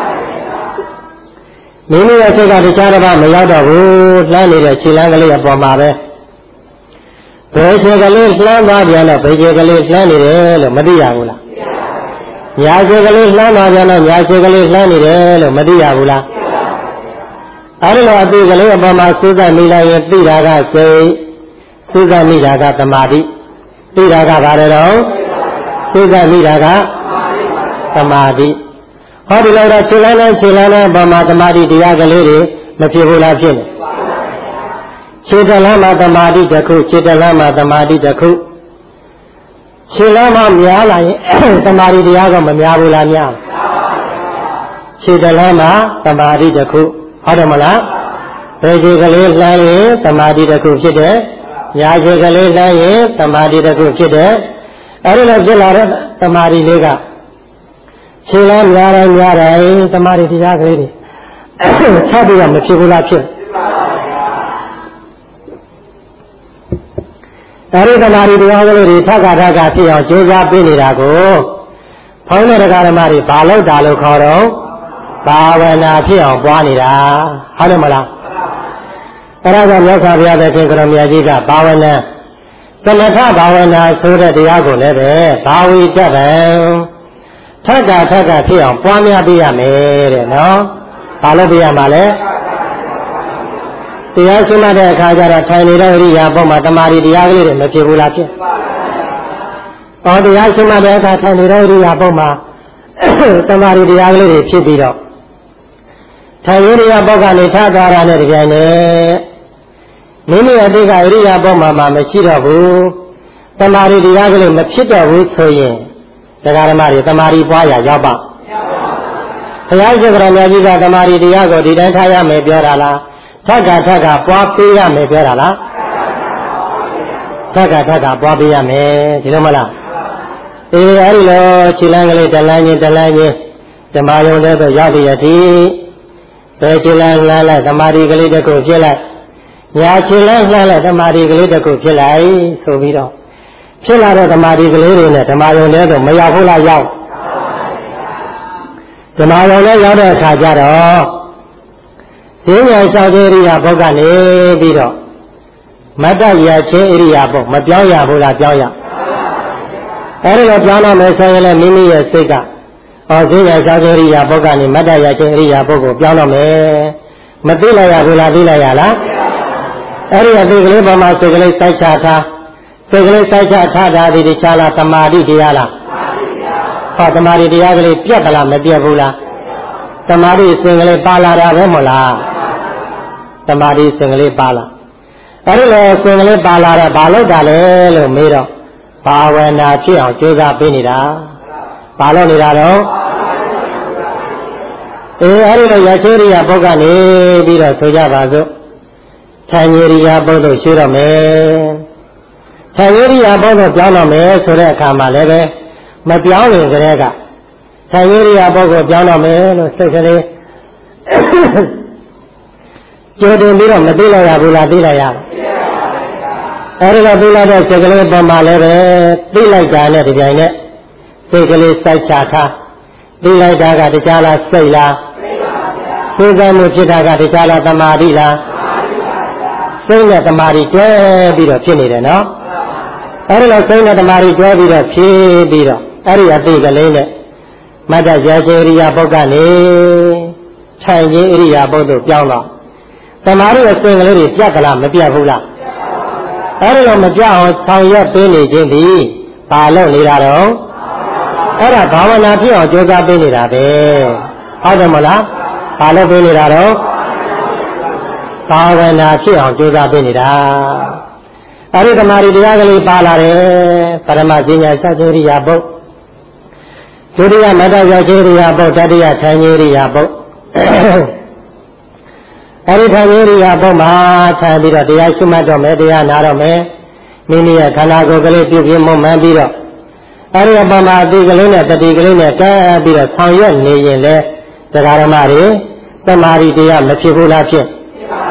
မိမိရဲ့စိတ်ကတခြားတစ်ပါးမရောက်တော့ဘူးလှမ်းနေတဲ့ခြေလမ်းကလေးအပေါ်မှာပဲဘယ်ခြေကလေးလှမ်းသွားပြန်တော့ဘယ်ခြေကလေးလှမ်းနေတယ်လို့မသိရဘူးလားညာခြေကလေးလှမ်းသွားပြန်တော့ညာခြေကလေးလှမ်းနေတယ်လို့မသိရဘူးလားအဲဒီလိုအသိကလေးအပေါ်မှာစူးစမ်းမိလိုက်ရင်သိတာကစိတ်စူးစမ်းမိတာကသမာဓိသိတာကဘာလဲတော့စူးစမ်းမိတာကသမာဓိဟောဒီလိုတော့ခြေလမ်းနဲ့အပေါ်မှာသမာဓိတရားကလေးတွေမဖြစ်ဘူးလားဖြစ်နေခြေတလမ်းမှာသမာဓိတစ်ခုခြေတလမ်းမှာသမာဓိတစ်ခုခြေလမ်းမှာများလာရင်သမာဓိတရားကမများဘူးလားများခြေတလမ်းမှာသမာဓိတစ်ခုဟုတ်တယ်မလားဘယ်ခြေကလေးလှမ်းရင်သမာဓိတစ်ခုဖြစ်တယ်ညာခြေကလေးလှမ်းရင်သမာဓိတစ်ခုဖြစ်တယ်အဲဒီလိုဖြစ်လာတဲ့သမာဓိလေးကခြေလမ်းများတိုင်းသမာဓိတရားကလေးတွေချပြီးတော့မဖြစ်ဘူးလားဖြစ်အဲဒီသမာဓိတရားကလေးတွေထပ်ဖြစ်အောင်ကြိုးစားပေးနေတာကိုဘုန်းတော်ဓမ္မတွေဘာလို့တာလို့ခေါ်တော့ဘာဝနာဖြစ်အောင်ပွားနေတာဟုတ်တယ်မလားအဲဒါကြောင့်မြတ်စွာဘုရားသခင်ကိုရမကြီးကဘာဝနာသမထဘာဝနာဆိုတဲ့တရားကိုလည်းပဲဘာဝိတ္တဗံထပ်ဖြစ်အောင်ပွားများပေးရမယ်တဲ့နော်ဘာလို့ပေးရမှာလဲတရားရှိမှတဲ့အခါကျတော့ထိုင်နေတဲ့ဣရိယာပုမှာတမာရီတရားကလေးတွေမဖြစ်ဘူးလားဖြစ်။အော်တရားရှိမှတဲ့အခါထိုင်နေတဲ့ဣရိယာပုမှာတမာရီတရားကလေးတွေဖြစ်ပြီးတော့ထိုင်ဣရိယာပုကနေထသွားတာနဲ့တပြိုင်နက်မိမိအတိတ်ကဣရိယာပုမှာမရှိတော့ဘူးတမာရီတရားကလေးမဖြစ်တော့ဘူးဆိုရင်တရားဓမ္မတွေတမာရီပွားရရောက်ပါဘုရားရှင်ကတော်မြတ်ကြီးကတမာရီတရားကိုဒီတိုင်းထားရမယ်ပြောတာလားထပ်ကပွားပေးရမယ်ပြောတာလားထပ်ကပွားပေးရမယ်ဒီလိုမလားအဲဒီလိုခြေလမ်းကလေးတလန်းချင်းဓမ္မယုံတဲ့တော့ရောက်ရည်ဘယ်ခြေလမ်းလှမ်းလိုက်သမာဓိကလေးတစ်ခုဖြစ်လိုက်ညာခြေလမ်းလှမ်းလိုက်သမာဓိကလေးတစ်ခုဖြစ်လိုက်ဆိုပြီးတော့ဖြစ်လာတဲ့သမာဓိကလေးတွေနဲ့ဓမ္မယုံတဲ့တော့မရောက်ဘူးလားရောက်ဓမ္မယုံနဲ့ရောက်တဲ့အခါကျတော့ဈဉ္ညာလျှောက်တဲ့ဣရိယာပုတ်ကနေပြီးတော့မတ္တရချင်းဣရိယာပုတ်မပြောင်းရဘူးလားပြောင်းရအဲဒီလိုပြောင်းတော့မယ်ဆိုရင်လည်းမိမိရဲ့စိတ်ကဈဉ္ညာလျှောက်တဲ့ဣရိယာပုတ်ကနေမတ္တရချင်းဣရိယာပုတ်ကိုပြောင်းတော့မယ်မသိလိုက်ရဘူးလားသိလိုက်ရလားအဲဒီအသိကလေးပေါ်မှာစိတ်ကလေးစိုက်ချထားစိတ်ကလေးစိုက်ချထားတာဒီတခြားလားသမာဓိတရားလားသမာဓိတရားကလေးပြတ်သလားမပြတ်ဘူးလားသမာဓိစင်ကလေးပါလာတာပဲမလားသမာဓိစင်ကလေးပါလာအဲဒီလိုစင်ကလေးပါလာတော့ဘာလို့တာလဲလို့မေးတော့ဘာဝနာဖြစ်အောင်ကြိုးစားပေးနေတာဘာလို့နေတာတော့အဲဒီလိုရချေရိယာပုဂ္ဂကနေပြီးတော့ဆိုကြပါစို့ထိုင်ရိယာပုဂ္ဂိုလ်ရှိတော့မယ်ထိုင်ရိယာပုဂ္ဂိုလ်ပြောင်းတော့မယ်ဆိုတဲ့အခါမှာလည်းပဲမပြောင်းရင်ကလေးကထိုင်ရိယာပုဂ္ဂိုလ်ပြောင်းတော့မယ်လို့စိတ်ကလေးကြိုတင်ပြီးတော့မသိလိုက်ရဘူးလားသိလိုက်ရအဲဒီလိုသိလိုက်တဲ့စိတ်ကလေးပေါ်မှာလည်းပဲသိလိုက်တာနဲ့ဒီကြိုင်နဲ့စိတ်ကလေးစိုက်ချထားသိလိုက်တာကတခြားလားစိတ်လားသိပါဗျာသိမှုဖြစ်တာကတခြားလားသမာဓိလားစိတ်နဲ့သမာဓိတွဲပြီးတော့ဖြစ်နေတယ်နော်အဲဒီလိုစိတ်နဲ့သမာဓိတွဲပြီးတော့ဖြစ်ပြီးတော့အဲဒီအသိကလေးနဲ့မတ္တရာရှိဣရိယာပုတ်ကနေထိုင်ခြင်းဣရိယာပုတ်တို့ပြောင်းတော့သမာဓိရဲ့စိတ်ကလေးတွေပြတ်ကလားမပြတ်ဘူးလားအဲဒီလိုမပြတ်အောင်ဆောင်ရွက်ပေးနေခြင်းဒီဘာလို့နေတာတော့အဲ့ဒါဘာဝနာဖြစ်အောင်ကြိုးစားပေးနေတာပဲဟုတ်တယ်မလားဘာလို့ပေးနေတာတော့ဘာဝနာဖြစ်အောင်ကြိုးစားပေးနေတာအဲဒီသမာဓိတရားကလေးပါလာတယ်ပရမဈဉ္ညာသစ္စေရိယာပုတ်ဒုတိယမတ္တရာရှိရိယာပုတ်တတိယထိုင်ရိယာပုတ်အဲဒီထိုင်ရိယာပုတ်မှာခြံပြီးတော့တရားရှိမှတ်တော့မယ်တရားနာတော့မယ်မိမိရဲ့ခန္ဓာကိုယ်ကလေးပြုပြင်းမမှန်ပြီးတော့အဲဒီအပေါ်မှာအတိကလေးနဲ့တတိကလေးနဲ့ကဲပြီးတော့ဆောင်ရွက်နေရင်လေတရားဓမ္မတွေသမာဓိတရားမဖြစ်ဘူးလားဖြစ်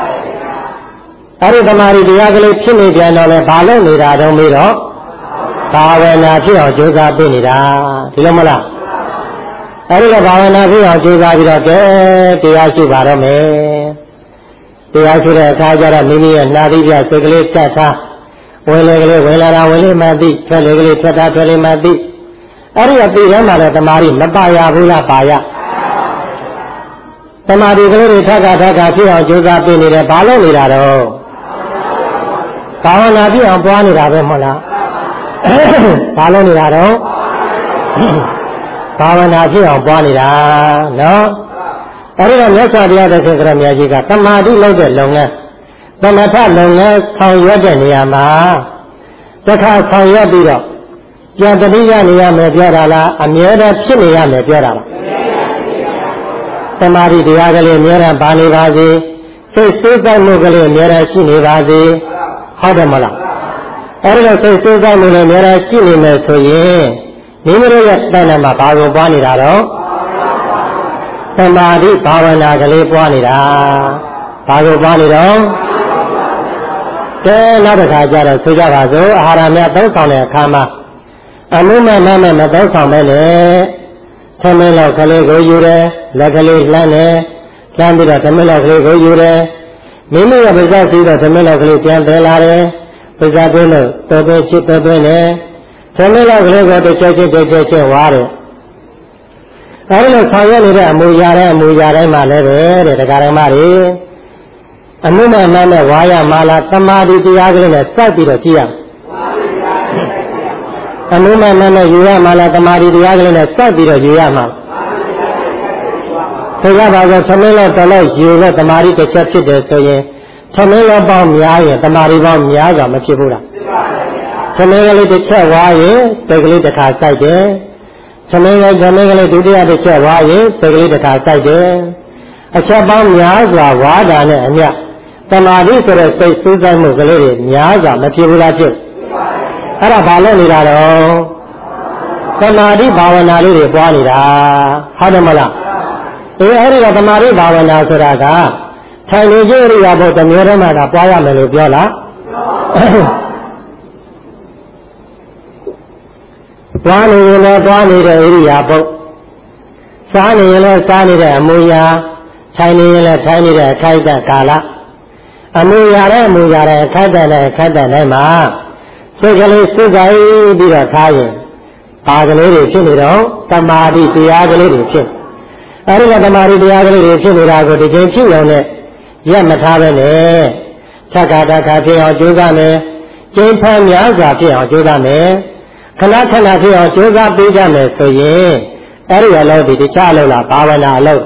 အဲဒီသမာဓိတရားကလေးဖြစ်နေပြန်တော့လေဘာလို့နေတာတော့မေးတော့ဘာဝနာဖြစ်အောင်ကြိုးစားပေးနေတာဒီလိုမလားအဲဒီလိုဘာဝနာဖြစ်အောင်ကြိုးစားပြီးတော့ကဲတရားရှိပါတော့မယ်တရားရှိတဲ့အခါကျတော့မိမိရဲ့နာသီးပြစိတ်ကလေးတတ်ထားဝင်လေကလေးဝင်လာတာဝင်လေမှသိထွက်လေကလေးထွက်တာထွက်လေမှသိအဲ့ဒီအပြီးထဲမှာလည်းတမာရီမပါရဘူးလားပါရတမာရီကလေးတွေထက်ကဖြစ်အောင်ကြိုးစားပေးနေတယ်ဘာလို့နေတာတော့ဘာဝနာဖြစ်အောင်ပွားနေတာပဲမဟုတ်လားဘာလို့နေတာတော့ဘာဝနာဖြစ်အောင်ပွားနေတာနော်အဲ့ဒီတော့မြတ်စွာဘုရားသခင်ကရမြတ်ကြီးကတမာတိလုပ်တဲ့လုပ်ငန်းသမထလုပ်ငန်းဆောင်ရွက်တဲ့နေရာမှာတစ်ခါဆောင်ရွက်ပြီးတော့ပြန်တတိယနေရမယ်ပြောတာလားအမြဲတမ်းဖြစ်နေရမယ်ပြောတာလားတမာတိတရားကလေးအမြဲတမ်းပါနေပါစေစိတ်စိုးစိုက်မှုကလေးအမြဲတမ်းရှိနေပါစေဟုတ်တယ်မလားအဲ့ဒီတော့စိတ်စိုးစိုက်မှုလည်းအမြဲတမ်းရှိနေမယ်ဆိုရင်မိမိတို့ရဲ့တဏ္ဍာမှာဘာကိုပွားနေတာတော့သမာဓိဘာဝနာကလေးပွားနေတာဘာကိုပွားနေတော့ကဲနောက်တစ်ခါကျတော့ဆိုကြပါစို့အာဟာရများသုံးဆောင်တဲ့အခါမှာအမှုမဲ့မသုံးဆောင်ပဲလေသမင်းလောက်ကလေးကိုယူတယ်လက်ကလေးလှမ်းတယ်လှမ်းပြီးတော့သမင်းလောက်ကလေးကိုယူတယ်မိမိရဲ့ပါးစပ်စီးတော့သမင်းလောက်ကလေးပြန်တယ်လာတယ်ပါးစပ်တွင်းလို့တော်တော်ချစ်တော်တွင်းတယ်သမင်းလောက်ကလေးကိုတစ်ချက်ဝါတယ်အဲဒီလိုဆောင်ရွက်နေတဲ့အမူအရာတိုင်းမှာလည်းပဲတဲ့တရားဓမ္မတွေအမှုမဲ့ဝါရမာလာသမာဓိတရားကလေးနဲ့စိုက်ပြီးတော့ကြည့်ရအမှုမဲ့ယူရမာလာသမာဓိတရားကလေးနဲ့စိုက်ပြီးတော့ယူရမှာဆိုကြပါစို့သမင်းလောက်တော်လောက်ယူလို့သမာဓိတစ်ချက်ဖြစ်တယ်ဆိုရင်သမင်းလောက်ပေါင်းများရင်သမာဓိပေါင်းများစွာမဖြစ်ဘူးလားသမင်းကလေးတစ်ချက်ဝါရင်စိတ်ကလေးတစ်ခါစိုက်တယ်သမင်းကလေးဒုတိယတစ်ချက်ဝါရင်စိတ်ကလေးတစ်ခါစိုက်တယ်အချက်ပေါင်းများစွာဝါတာနဲ့အမျှသမာဓိဆိုတဲ့စိတ်စူးစိုက်မှုကလေးတွေများစွာမဖြစ်ဘူးလားဖြစ်အဲ့ဒါဘာလို့နေတာတော့သမာဓိဘာဝနာလေးတွေပွားနေတာဟုတ်တယ်မလားအဲ့ဒီတော့သမာဓိဘာဝနာဆိုတာကထိုင်နေကြရိယာဘုတစ်မျိုးတည်းမှသာပွားရမယ်လို့ပြောလားပွားနေရင်လည်းပွားနေတဲ့ဣရိယာပုစားနေရင်လည်းစားနေတဲ့အမူအရာထိုင်နေရင်လည်းထိုင်နေတဲ့အခိုက်အတန့်ကာလအမူအရာတဲ့အခိုက်အတန့်တိုင်းမှာစိတ်ကလေးစုကြိုက်ပြီးတော့ထားရင်ပါကလေးတွေဖြစ်နေတော့တမာတိတရားကလေးတွေဖြစ်အဲဒီကတမာတိတရားကလေးတွေဖြစ်နေတာကိုဒီချိန်ဖြစ်ရုံနဲ့ရက်မထားပဲနဲ့ချက်ကာတခါဖြစ်အောင်ကြိုးစားမယ်ကျင့်ဖန်များစွာဖြစ်အောင်ကြိုးစားမယ်ခဏဖြစ်အောင်ကြိုးစားပေးကြမယ်ဆိုရင်အဲ့ဒီအလုပ်ဒီတခြားအလုပ်လားဘာဝနာအလုပ်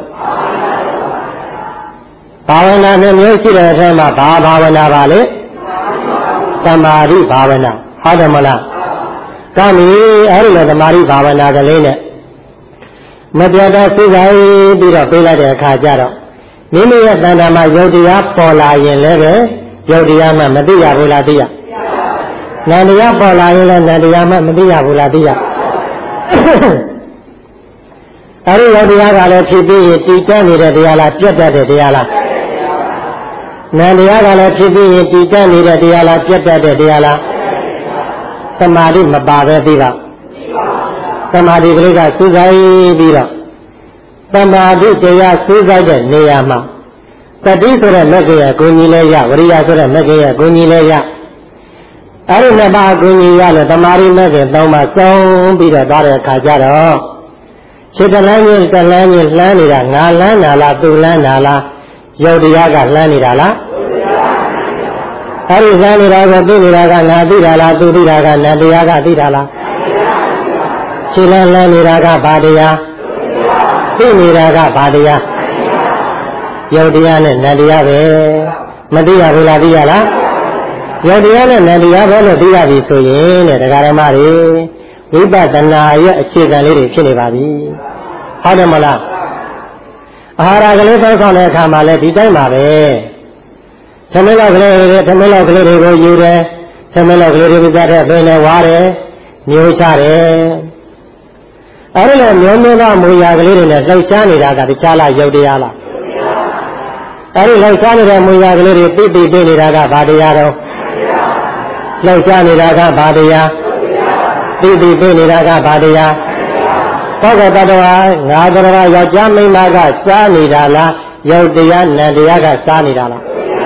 ဘာဝနာနဲ့မျိုးရှိတဲ့အထဲမှာဘာဘာဝနာပါလဲသမာဓိဘာဝနာဟုတ်တယ်မလားကောင်းပြီအဲ့ဒီလိုသမာဓိဘာဝနာကလေးနဲ့မပြတ်တော့စိတ်ဆိုင်ပြီးတော့ပြေးလိုက်တဲ့အခါကျတော့မိမိရဲ့တဏ္ဍာမှာယုတ်တရားပေါ်လာရင်လည်းပဲယုတ်တရားမှမသိရဘူးလားသိရနန္တရားပေါ်လာရင်လည်းနန္တရားမှမသိရဘူးလားသိရအဲ့ဒီယုတ်တရားကလည်းဖြစ်ပြီးရင်တည်တတ်နေတဲ့တရားလားပြတ်တတ်တဲ့တရားလားနန္တရားကလည်းဖြစ်ပြီးရင်တည်တတ်နေတဲ့တရားလားပြတ်တတ်တဲ့တရားလားသမာဓိမပါပဲပြီးပါသမာဓိကလေးကစူးစိုက်ပြီးတော့သမာဓိတရားစူးစိုက်တဲ့နေရာမှာတတိဆိုတဲ့လက်ကြီးရဲ့ဂုဏ်ကြီးလည်းရဝရိယဆိုတဲ့လက်ကြီးရဲ့ဂုဏ်ကြီးလည်းရအဲ့ဒီနှစ်ပါးဂုဏ်ကြီးရလို့သမာဓိမဲ့ခင်သုံးပါစုံပြီးတော့သွားတဲ့အခါကျတော့ခြေတလန်းချင်းလှမ်းနေတာငါလှမ်းတာလားသူလှမ်းတာလားယုတ်တရားကလှမ်းနေတာလားအဲ့ဒီလှမ်းနေတာကိုသိနေတာကငါသိတာလားသူသိတာကနတ်တရားကသိတာလားခြေလှမ်းနေတာကဘာတရားသိနေတာကဘာတရားယုတ်တရားနဲ့နတ်တရားပဲမသိရဘူးလားသိရလားယုတ်တရားနဲ့နတ်တရားပဲလို့သိရပြီဆိုရင်တဲ့တရားဓမ္မတွေဝိပဿနာရဲ့အခြေခံလေးတွေဖြစ်နေပါပြီဟုတ်တယ်မလားအာဟာရကလေးသုံးဆောင်တဲ့အခါမှာလည်းဒီတိုင်းပါပဲသမင်းလောက်ကလေးတွေကိုယူတယ်သမင်းလောက်ကလေးတွေပြတ်တဲ့ပင်နဲ့ဝါတယ်မျိုးချတယ်အဲ့ဒီလိုမျိုးသောမူရာကလေးတွေနဲ့လှုပ်ရှားနေတာကတခြားလားယုတ်တရားလားအဲ့ဒီလှုပ်ရှားနေတဲ့မူရာကလေးတွေပြနေတာကဘာတရားတော့လှုပ်ရှားနေတာကဘာတရားသိသိသိနေတာကဘာတရားပုဂ္ဂိုလ်တ attva ငါတရားယောက်ျားမိန်းမကစားနေတာလားယုတ်တရားနံတရားကစားနေတာလား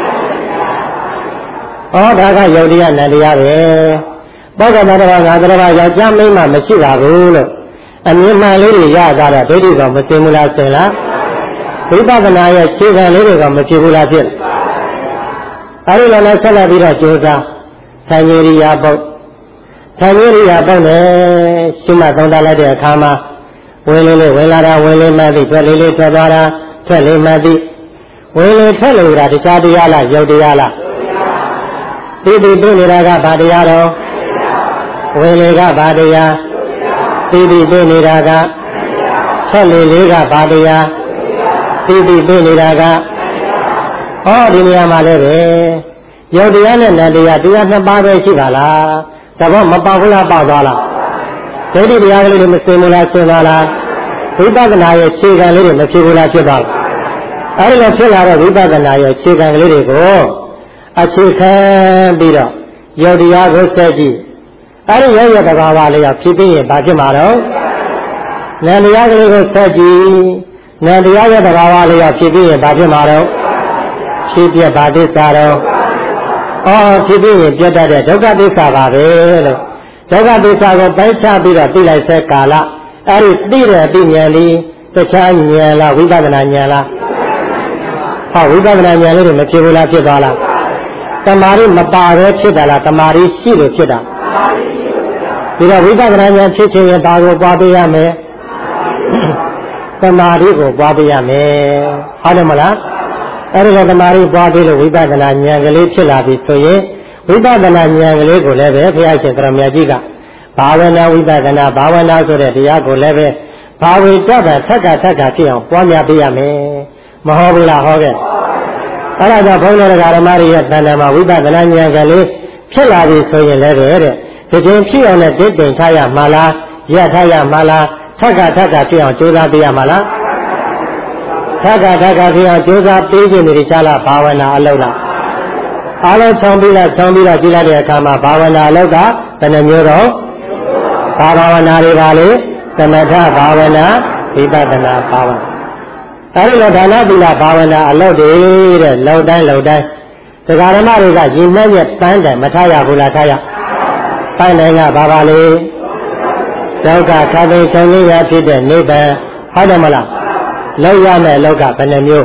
ဩဒါကယုတ်တရားနံတရားပဲပုဂ္ဂိုလ်တ attva ငါတရားယောက်ျားမိန်းမမရှိပါဘူးလို့အမြင်မှန်လေးတွေရတာတော့ဒိဋ္ဌိကမသိဘူးလားဆင်လားဝိပဿနာရဲ့ခြေခံလေးတွေကမဖြစ်ဘူးလားဖြစ်အဲဒီလိုနဲ့ဆက်လက်ပြီးတော့ကြိုးစားသံဃရိယာပုတ်သံဃရိယာပုတ်နဲ့ရှုမှတ်သုံးသပ်လိုက်တဲ့အခါမှာဝင်လေးလေးဝင်လာတာဝင်လေးမှတ်သိထွက်လေးလေးထွက်သွားတာထွက်လေးမှတ်သိဝင်လေးထွက်လို့တာတခြားတရားလားယုတ်တရားလားသိသိသိနေတာကဘာတရားတော့ဝင်လေးကဘာတရားသိသိသိနေတာကထွက်လေးလေးကဘာတရားသိသိသိနေတာကဟောဒီနေရာမှာလည်းပဲယုတ်တရားနဲ့နံတရားတရားနှစ်ပါးပဲရှိပါလားတဘောမပေါဘူးလားပေါသွားလားဒိဋ္ဌိတရားကလေးတွေမစင်ဘူးလားစင်ပါလားဝိပဿနာရဲ့ခြေခံလေးတွေမဖြစ်ဘူးလားဖြစ်ပါလားအဲဒီလိုဖြစ်လာတဲ့ဝိပဿနာရဲ့ခြေခံကလေးတွေကိုအခြေခံပြီးတော့ယုတ်တရားကိုဆက်ကြည့်အဲဒီရုပ်ရတဘာဝလေးကဖြစ်ပြီးရင်ဘာဖြစ်မှာတော့နံတရားကလေးကိုဆက်ကြည့်နံတရားရဲ့တဘာဝလေးကဖြစ်ပြီးရင်ဘာဖြစ်မှာတော့ဖြစ်ပြပါသစ္စာတော့ဖြစ်ပြီးရင်ပြတ်တတ်တဲ့ဒုက္ခသစ္စာပါပဲလို့ဒုက္ခသစ္စာကိုပိုင်းခြားပြီးတော့သိလိုက်တဲ့ကာလအဲဒီသိတဲ့အသိဉာဏ်လေးတခြားဉာဏ်လားဝိပဿနာဉာဏ်လားဝိပဿနာဉာဏ်လေးတွေမဖြစ်ဘူးလားဖြစ်သွားလားတမာရီမပါပဲဖြစ်တာလားတမာရီရှိလို့ဖြစ်တာဒီတော့ဝိပဿနာဉာဏ်ဖြစ်ခြင်းရင်ဘာကိုပွားပေးရမလဲတမာရီကိုပွားပေးရမယ်ဟုတ်တယ်မလားအဲဒီကတမာရီပွားပေးလို့ဝိပဿနာဉာဏ်ကလေးဖြစ်လာပြီဆိုရင်ဝိပဿနာဉာဏ်ကလေးကိုလည်းပဲဘုရားရှင်ကရမြတ်ကြီးကဘာဝနာဝိပဿနာဘာဝနာဆိုတဲ့တရားကိုလည်းပဲဘာဝေတ္တထက်ကဖြစ်အောင်ပွားများပေးရမယ်မဟုတ်ဘူးလားဟောခဲ့အဲ့ဒါကြောင့်ဘုန်းတော်ဓမ္မတွေရဲ့တဏ္ဍာမှာဝိပဿနာဉာဏ်ကလေးဖြစ်လာပြီဆိုရင်လည်းတဲ့ဒီကျင်ဖြစ်အောင်နဲ့ဒိဋ္ဌိထားရမှာလားရထားရမှာလားထက်ကဖြစ်အောင်ကြိုးစားပေးရမှာလားထက်ကဖြစ်အောင်ကြိုးစားပေးခြင်းတွေရှားလားဘာဝနာအလုပ်လားအားလုံးချောင်းပြီးတော့ကြည့်လိုက်တဲ့အခါမှာဘာဝနာအလုပ်ကဘယ်နှမျိုးတော့ဘာဝနာတွေပါလေသမထဘာဝနာဝိပဿနာဘာဝနာအဲဒီလိုဒါနသီလဘာဝနာအလုပ်တွေတဲ့လောက်တိုင်းဒကာဓမ္မတွေကရည်မှန်းရဲ့ပန်းတယ်မထားရဘူးလားထားရပန်းတယ်ကဘာပါလေဒုက္ခခါသိဆုံးရရဖြစ်တဲ့နိဗ္ဗာန်ဟုတ်တယ်မလားလောက်ရမယ့်လောက်ကဘယ်နှမျိုး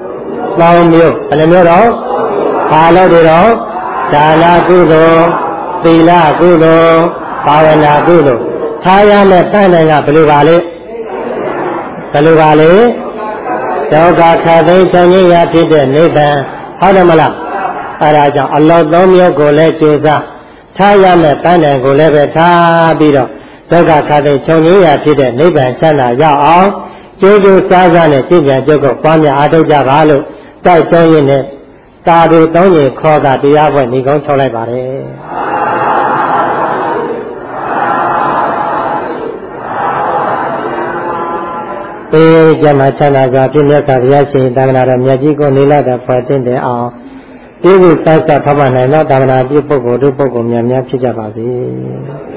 3မျိုးဘယ်နှမျိုးတော့ဘာလို့တွေတော့ဒါနကုသိုလ်သီလကုသိုလ်ဘာဝနာကုသိုလ်ထားရမယ့်တန်တယ်ကဘယ်လိုပါလဲဒုက္ခခါသိဆုံးရဖြစ်တဲ့နိဗ္ဗာန်ဟုတ်တယ်မလားအဲဒါကြောင့်အလော3မျိုးကိုလည်းကြိုးစားထားရမယ့်တန်တယ်ကိုလည်းပဲထားပြီးတော့ဒုက္ခခါသိဆုံးရဖြစ်တဲ့နိဗ္ဗာန်ချမ်းသာရောက်အောင်ကျိုးစားနဲ့ကြည်ကြံကြုတ်ကိုပွားများအားထုတ်ကြပါလို့တိုက်တွန်းရင်းနဲ့တာတွေ3ရင်ခေါ်တာတရားပွဲညီကုန်းချုပ်လိုက်ပါတယ်ေကျမ်းမှာချမ်းသာစွာပြည့်မြတ်စွာဘုရားရှင်သာသနာတော်မြတ်ကြီးကိုနေလာတဲ့ဖွဲ့တင်တဲ့အောင်ဒီလိုတိုက်ဆက်ဖတ်နိုင်တော့သာသနာပြုပုဂ္ဂိုလ်တို့ပုဂ္ဂိုလ်များများဖြစ်ကြပါစေ